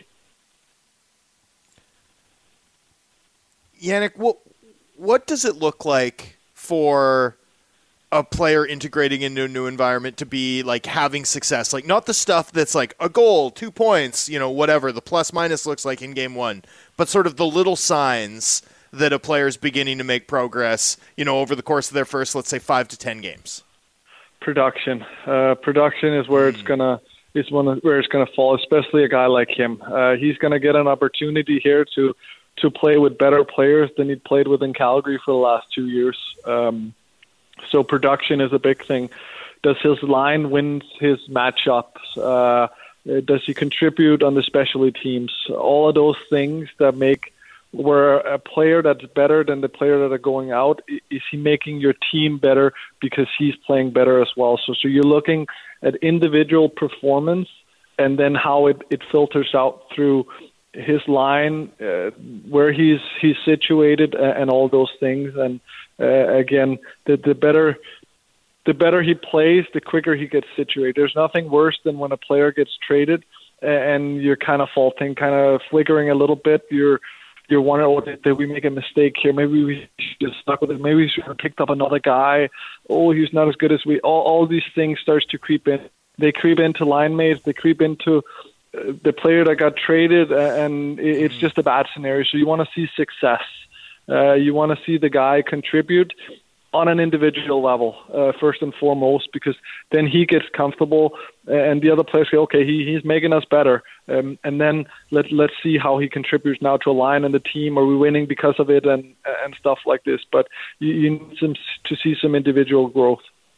Jannik, what does it look like for a player integrating into a new environment to be like having success? Like, not the stuff that's like a goal, 2 points, whatever the plus minus looks like in game one, but sort of the little signs that a player's beginning to make progress, over the course of their first, let's say, 5 to 10 games. Production is where it's gonna fall, especially a guy like him. He's gonna get an opportunity here to play with better players than he played with in Calgary for the last 2 years. So production is a big thing. Does his line win his matchups? Does he contribute on the specialty teams? All of those things that make where a player that's better than the player that are going out, is he making your team better because he's playing better as well? So you're looking at individual performance and then how it filters out through his line, where he's situated, and all those things. And again, the better he plays, the quicker he gets situated. There's nothing worse than when a player gets traded and you're kind of faulting, kind of flickering a little bit. You're wondering, oh, did we make a mistake here? Maybe we should have stuck with it. Maybe we should have picked up another guy. Oh, he's not as good as we. All these things starts to creep in. They creep into line mates. They creep into the player that got traded, and it's just a bad scenario. So you want to see success. You want to see the guy contribute on an individual level, first and foremost, because then he gets comfortable and the other players say, okay, he's making us better. And then let's see how he contributes now to a line and the team. Are we winning because of it and stuff like this? But you need to see some individual growth.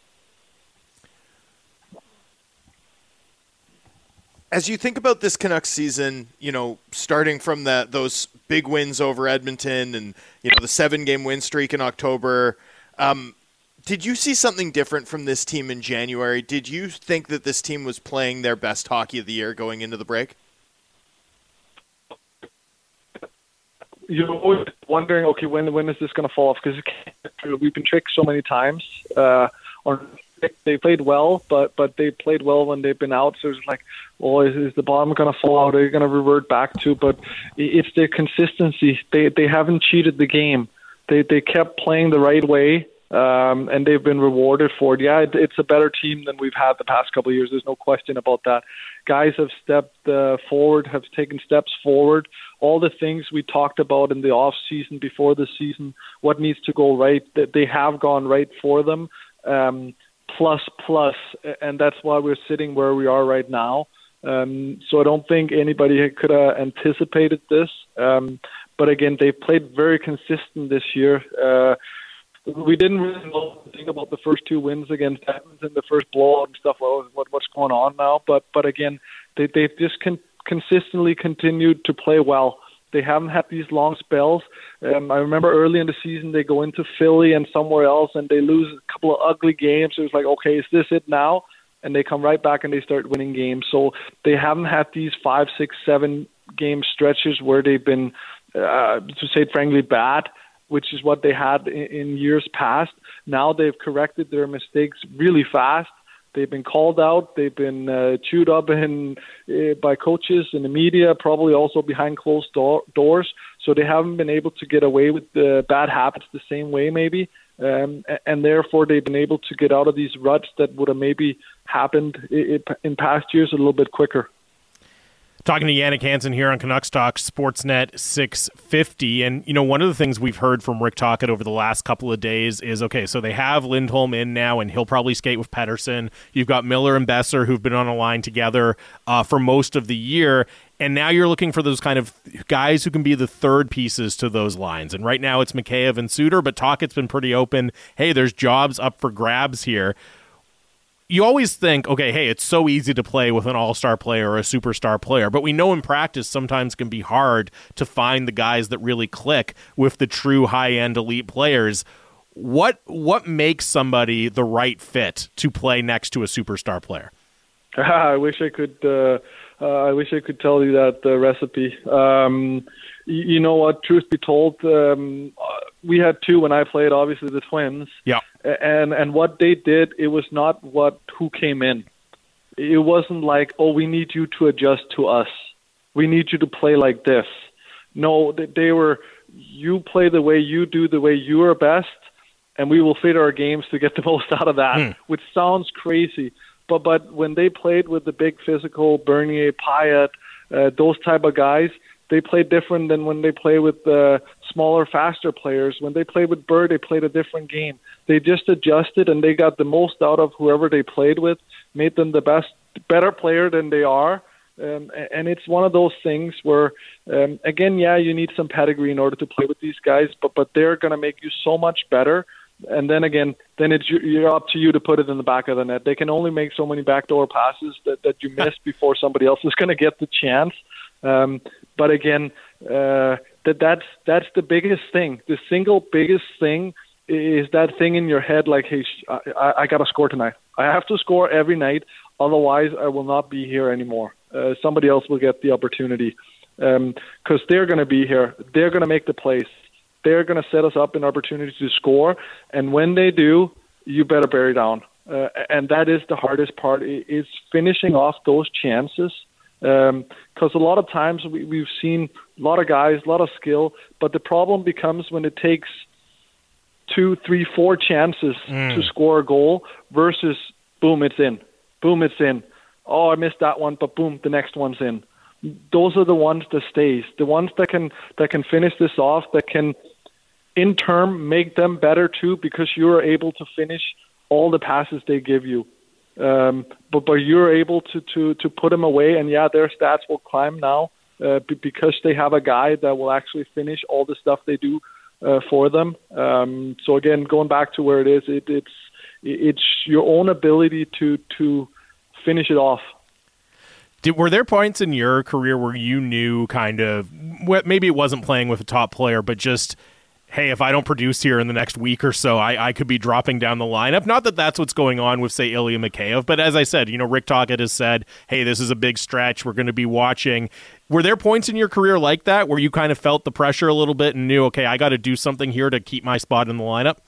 As you think about this Canucks season, starting from those big wins over Edmonton and, the 7-game win streak in October, Did you see something different from this team in January? Did you think that this team was playing their best hockey of the year going into the break? You're always wondering, okay, when is this going to fall off? Because we've been tricked so many times. Or they played well, but they played well when they've been out. So it's like, oh, is the bottom going to fall out? Are they going to revert back to? But it's their consistency. They haven't cheated the game. They kept playing the right way, and they've been rewarded for it. Yeah, it's a better team than we've had the past couple of years. There's no question about that. Guys have stepped forward, have taken steps forward. All the things we talked about in the off season, before the season, what needs to go right, they have gone right for them. Plus, and that's why we're sitting where we are right now. So I don't think anybody could have anticipated this. But again, they played very consistent this year. We didn't really know anything about the first two wins against Edmonton and the first blowout and stuff. What's going on now? But again, they've just consistently continued to play well. They haven't had these long spells. I remember early in the season they go into Philly and somewhere else and they lose a couple of ugly games. It was like, okay, is this it now? And they come right back and they start winning games. So they haven't had these 5, 6, 7 game stretches where they've been, to say it frankly, bad, which is what they had in years past. Now they've corrected their mistakes really fast. They've been called out. They've been chewed up by coaches and the media, probably also behind closed doors. So they haven't been able to get away with the bad habits the same way maybe. And therefore they've been able to get out of these ruts that would have maybe happened in past years a little bit quicker. Talking to Jannik Hansen here on Canucks Talk Sportsnet 650. And, one of the things we've heard from Rick Tocchet over the last couple of days is, okay, so they have Lindholm in now, and he'll probably skate with Pettersson. You've got Miller and Besser, who've been on a line together for most of the year. And now you're looking for those kind of guys who can be the third pieces to those lines. And right now it's Mikheyev and Suter, but Tocchet's been pretty open. Hey, there's jobs up for grabs here. You always think, okay, hey, it's so easy to play with an all-star player or a superstar player, but we know in practice sometimes can be hard to find the guys that really click with the true high-end elite players. What makes somebody the right fit to play next to a superstar player? I wish I could tell you that recipe. You know what? Truth be told, we had two when I played. Obviously, the Twins. Yeah. And what they did, it was not who came in. It wasn't like, oh, we need you to adjust to us. We need you to play like this. No, they were, you play the way you do, the way you are best, and we will fit our games to get the most out of that, which sounds crazy. But when they played with the big physical, Bernier, Pyatt, those type of guys, they played different than when they play with smaller, faster players. When they played with Bird, they played a different game. They just adjusted, and they got the most out of whoever they played with, made them the better player than they are. And it's one of those things where, again, yeah, you need some pedigree in order to play with these guys, but they're going to make you so much better. And then again, you're up to you to put it in the back of the net. They can only make so many backdoor passes that you miss before somebody else is going to get the chance. But again, that's the biggest thing. The single biggest thing is that thing in your head like, hey, I got to score tonight. I have to score every night. Otherwise, I will not be here anymore. Somebody else will get the opportunity because they're going to be here. They're going to make the plays. They're going to set us up an opportunity to score. And when they do, you better bear down. And that is the hardest part, is finishing off those chances. Because a lot of times we've seen a lot of guys, a lot of skill, but the problem becomes when it takes 2, 3, 4 chances to score a goal versus boom, it's in. Boom, it's in. Oh, I missed that one, but boom, the next one's in. Those are the ones that stays. The ones that can finish this off, that can in turn make them better too, because you're able to finish all the passes they give you. But you're able to put them away, and yeah, their stats will climb now because they have a guy that will actually finish all the stuff they do for them. So again, going back to where it is, it's your own ability to finish it off. Were there points in your career where you knew kind of, maybe it wasn't playing with a top player, but just hey, if I don't produce here in the next week or so, I could be dropping down the lineup. Not that that's what's going on with, say, Ilya Mikheyev, but as I said, Rick Tocchet has said, hey, this is a big stretch. We're going to be watching. Were there points in your career like that where you kind of felt the pressure a little bit and knew, okay, I got to do something here to keep my spot in the lineup?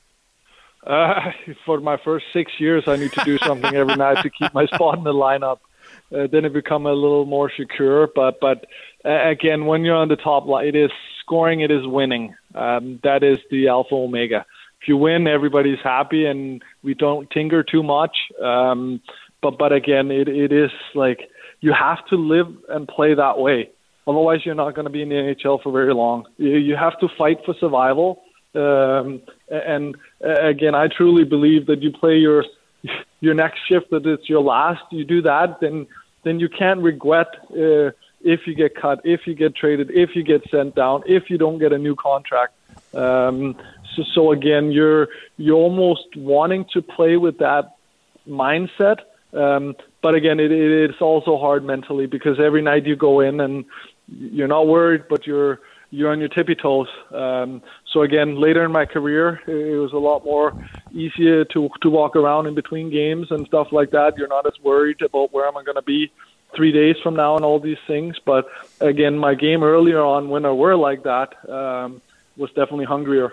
For my first 6 years, I need to do something every night to keep my spot in the lineup. Then it become a little more secure. But again, when you're on the top line, it is scoring, it is winning. That is the alpha omega. If you win, everybody's happy, and we don't tinker too much. But again, it is like you have to live and play that way. Otherwise, you're not going to be in the NHL for very long. You have to fight for survival. And again, I truly believe that you play your next shift, that it's your last. You do that, then you can't regret if you get cut, if you get traded, if you get sent down, if you don't get a new contract. So again, you're almost wanting to play with that mindset. But again, it's also hard mentally because every night you go in and you're not worried, but you're on your tippy toes. So again, later in my career, it was a lot more easier to walk around in between games and stuff like that. You're not as worried about where am I going to be 3 days from now and all these things. But again, my game earlier on when I were like that was definitely hungrier.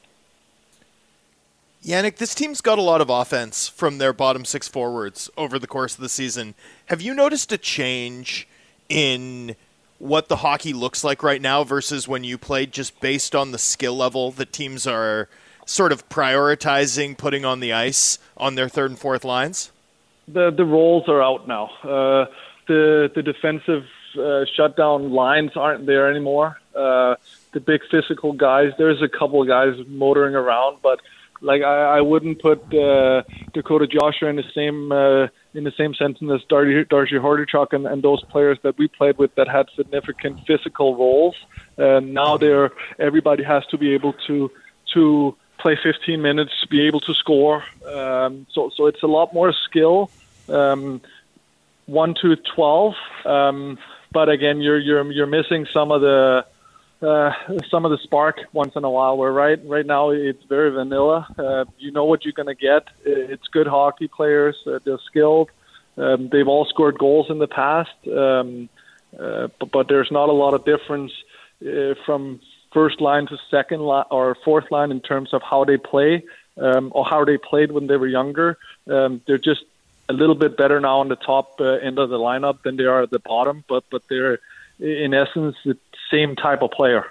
Yannick, this team's got a lot of offense from their bottom six forwards over the course of the season. Have you noticed a change in what the hockey looks like right now versus when you played, just based on the skill level that teams are sort of prioritizing putting on the ice on their third and fourth lines? The roles are out now. The defensive shutdown lines aren't there anymore. The big physical guys, there's a couple of guys motoring around, but like I wouldn't put Dakota Joshua in the same sentence as Darcy Hordichuk and those players that we played with that had significant physical roles. Now everybody has to be able to play 15 minutes, be able to score. So it's a lot more skill, 1 to 12. But again, you're missing some of the spark once in a while. Where right now it's very vanilla. You know what you're going to get. It's good hockey players. They're skilled. They've all scored goals in the past. But there's not a lot of difference from first line to second line or fourth line in terms of how they play or how they played when they were younger. They're just a little bit better now on the top end of the lineup than they are at the bottom. But they're in essence the same type of player.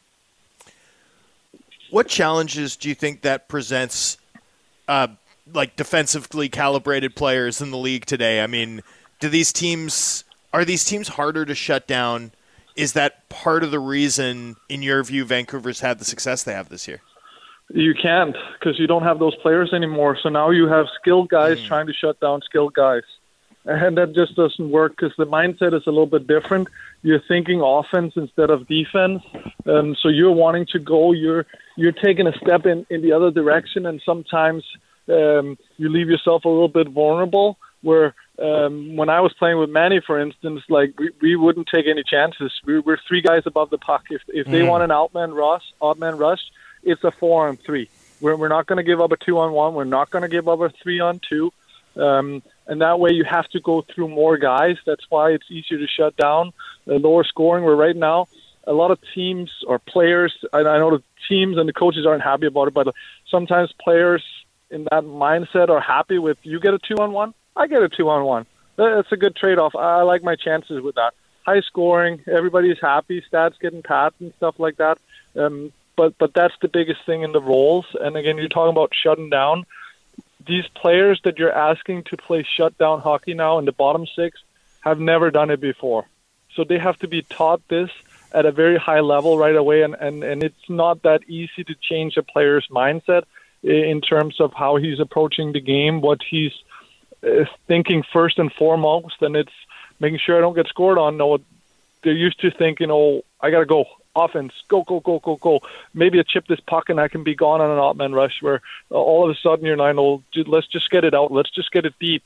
What challenges do you think that presents, like defensively calibrated players in the league today? I mean, are these teams harder to shut down? Is that part of the reason, in your view, Vancouver's had the success they have this year? You can't, because you don't have those players anymore. So now you have skilled guys trying to shut down skilled guys. And that just doesn't work because the mindset is a little bit different. You're thinking offense instead of defense. So you're wanting to go, you're taking a step in the other direction, and sometimes you leave yourself a little bit vulnerable where when I was playing with Manny, for instance, like we wouldn't take any chances. We're three guys above the puck. If they want an odd man rush, it's a 4-on-3. We're not going to give up a 2-on-1. We're not going to give up a 3-on-2. And that way you have to go through more guys. That's why it's easier to shut down. Lower scoring, where right now a lot of teams or players, I know the teams and the coaches aren't happy about it, but sometimes players in that mindset are happy with, you get a 2-on-1, I get a 2-on-1. That's a good trade-off. I like my chances with that. High scoring, everybody's happy, stats getting tapped and stuff like that. But that's the biggest thing in the roles. And again, you're talking about shutting down. These players that you're asking to play shutdown hockey now in the bottom six have never done it before. So they have to be taught this at a very high level right away. And it's not that easy to change a player's mindset in terms of how he's approaching the game, what he's thinking first and foremost. And it's making sure I don't get scored on. No, they're used to thinking, I got to go. Offense, go. Maybe I chip this puck and I can be gone on an odd man rush, where all of a sudden you're like, let's just get it out. Let's just get it deep.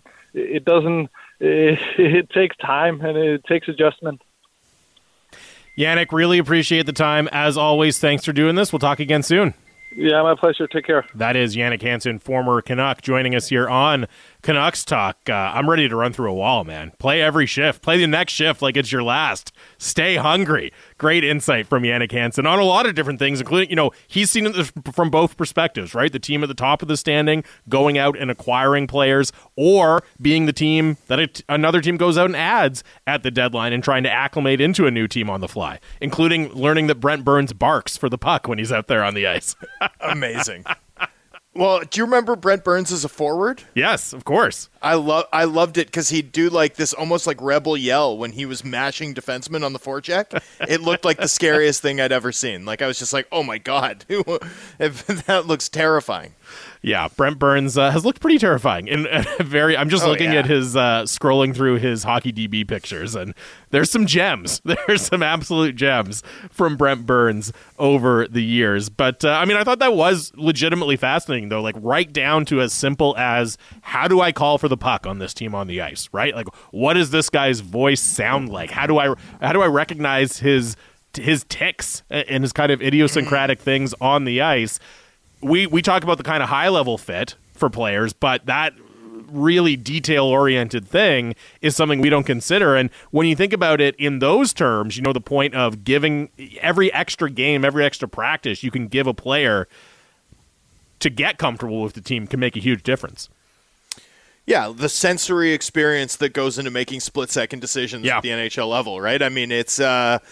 It takes time and it takes adjustment. Yannick, really appreciate the time. As always, thanks for doing this. We'll talk again soon. Yeah, my pleasure. Take care. That is Yannick Hansen, former Canuck, joining us here on Canucks Talk. I'm ready to run through a wall, man. Play every shift. Play the next shift like it's your last. Stay hungry. Great insight from Yannick Hansen on a lot of different things, including, he's seen it from both perspectives, right? The team at the top of the standing going out and acquiring players, or being the team that another team goes out and adds at the deadline and trying to acclimate into a new team on the fly, including learning that Brent Burns barks for the puck when he's out there on the ice. Amazing. Well, do you remember Brent Burns as a forward? Yes, of course. I loved it because he'd do like this almost like rebel yell when he was mashing defensemen on the forecheck. It looked like the scariest thing I'd ever seen. Like, I was just like, oh my God, that looks terrifying. Yeah, Brent Burns has looked pretty terrifying. I'm just looking at his scrolling through his hockey DB pictures, and there's some gems. There's some absolute gems from Brent Burns over the years. But I thought that was legitimately fascinating, though. Like, right down to as simple as, how do I call for the puck on this team on the ice? Right? Like, what does this guy's voice sound like? How do I recognize his tics and his kind of idiosyncratic things on the ice? We talk about the kind of high-level fit for players, but that really detail-oriented thing is something we don't consider. And when you think about it in those terms, the point of giving every extra game, every extra practice you can give a player to get comfortable with the team can make a huge difference. Yeah, the sensory experience that goes into making split-second decisions at the NHL level, right? I mean, it's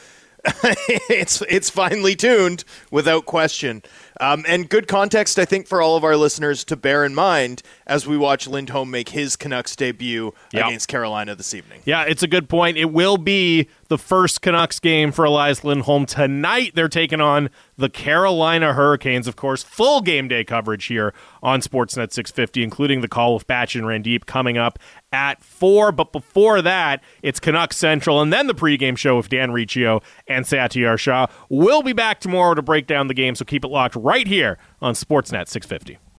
it's finely tuned without question. And good context, I think, for all of our listeners to bear in mind as we watch Lindholm make his Canucks debut against Carolina this evening. Yeah, it's a good point. It will be the first Canucks game for Elias Lindholm tonight. They're taking on the Carolina Hurricanes, of course. Full game day coverage here on Sportsnet 650, including the call with Batch and Randeep coming up at 4. But before that, it's Canucks Central, and then the pregame show with Dan Riccio and Satyar Shah. We'll be back tomorrow to break down the game, so keep it locked right here on Sportsnet 650.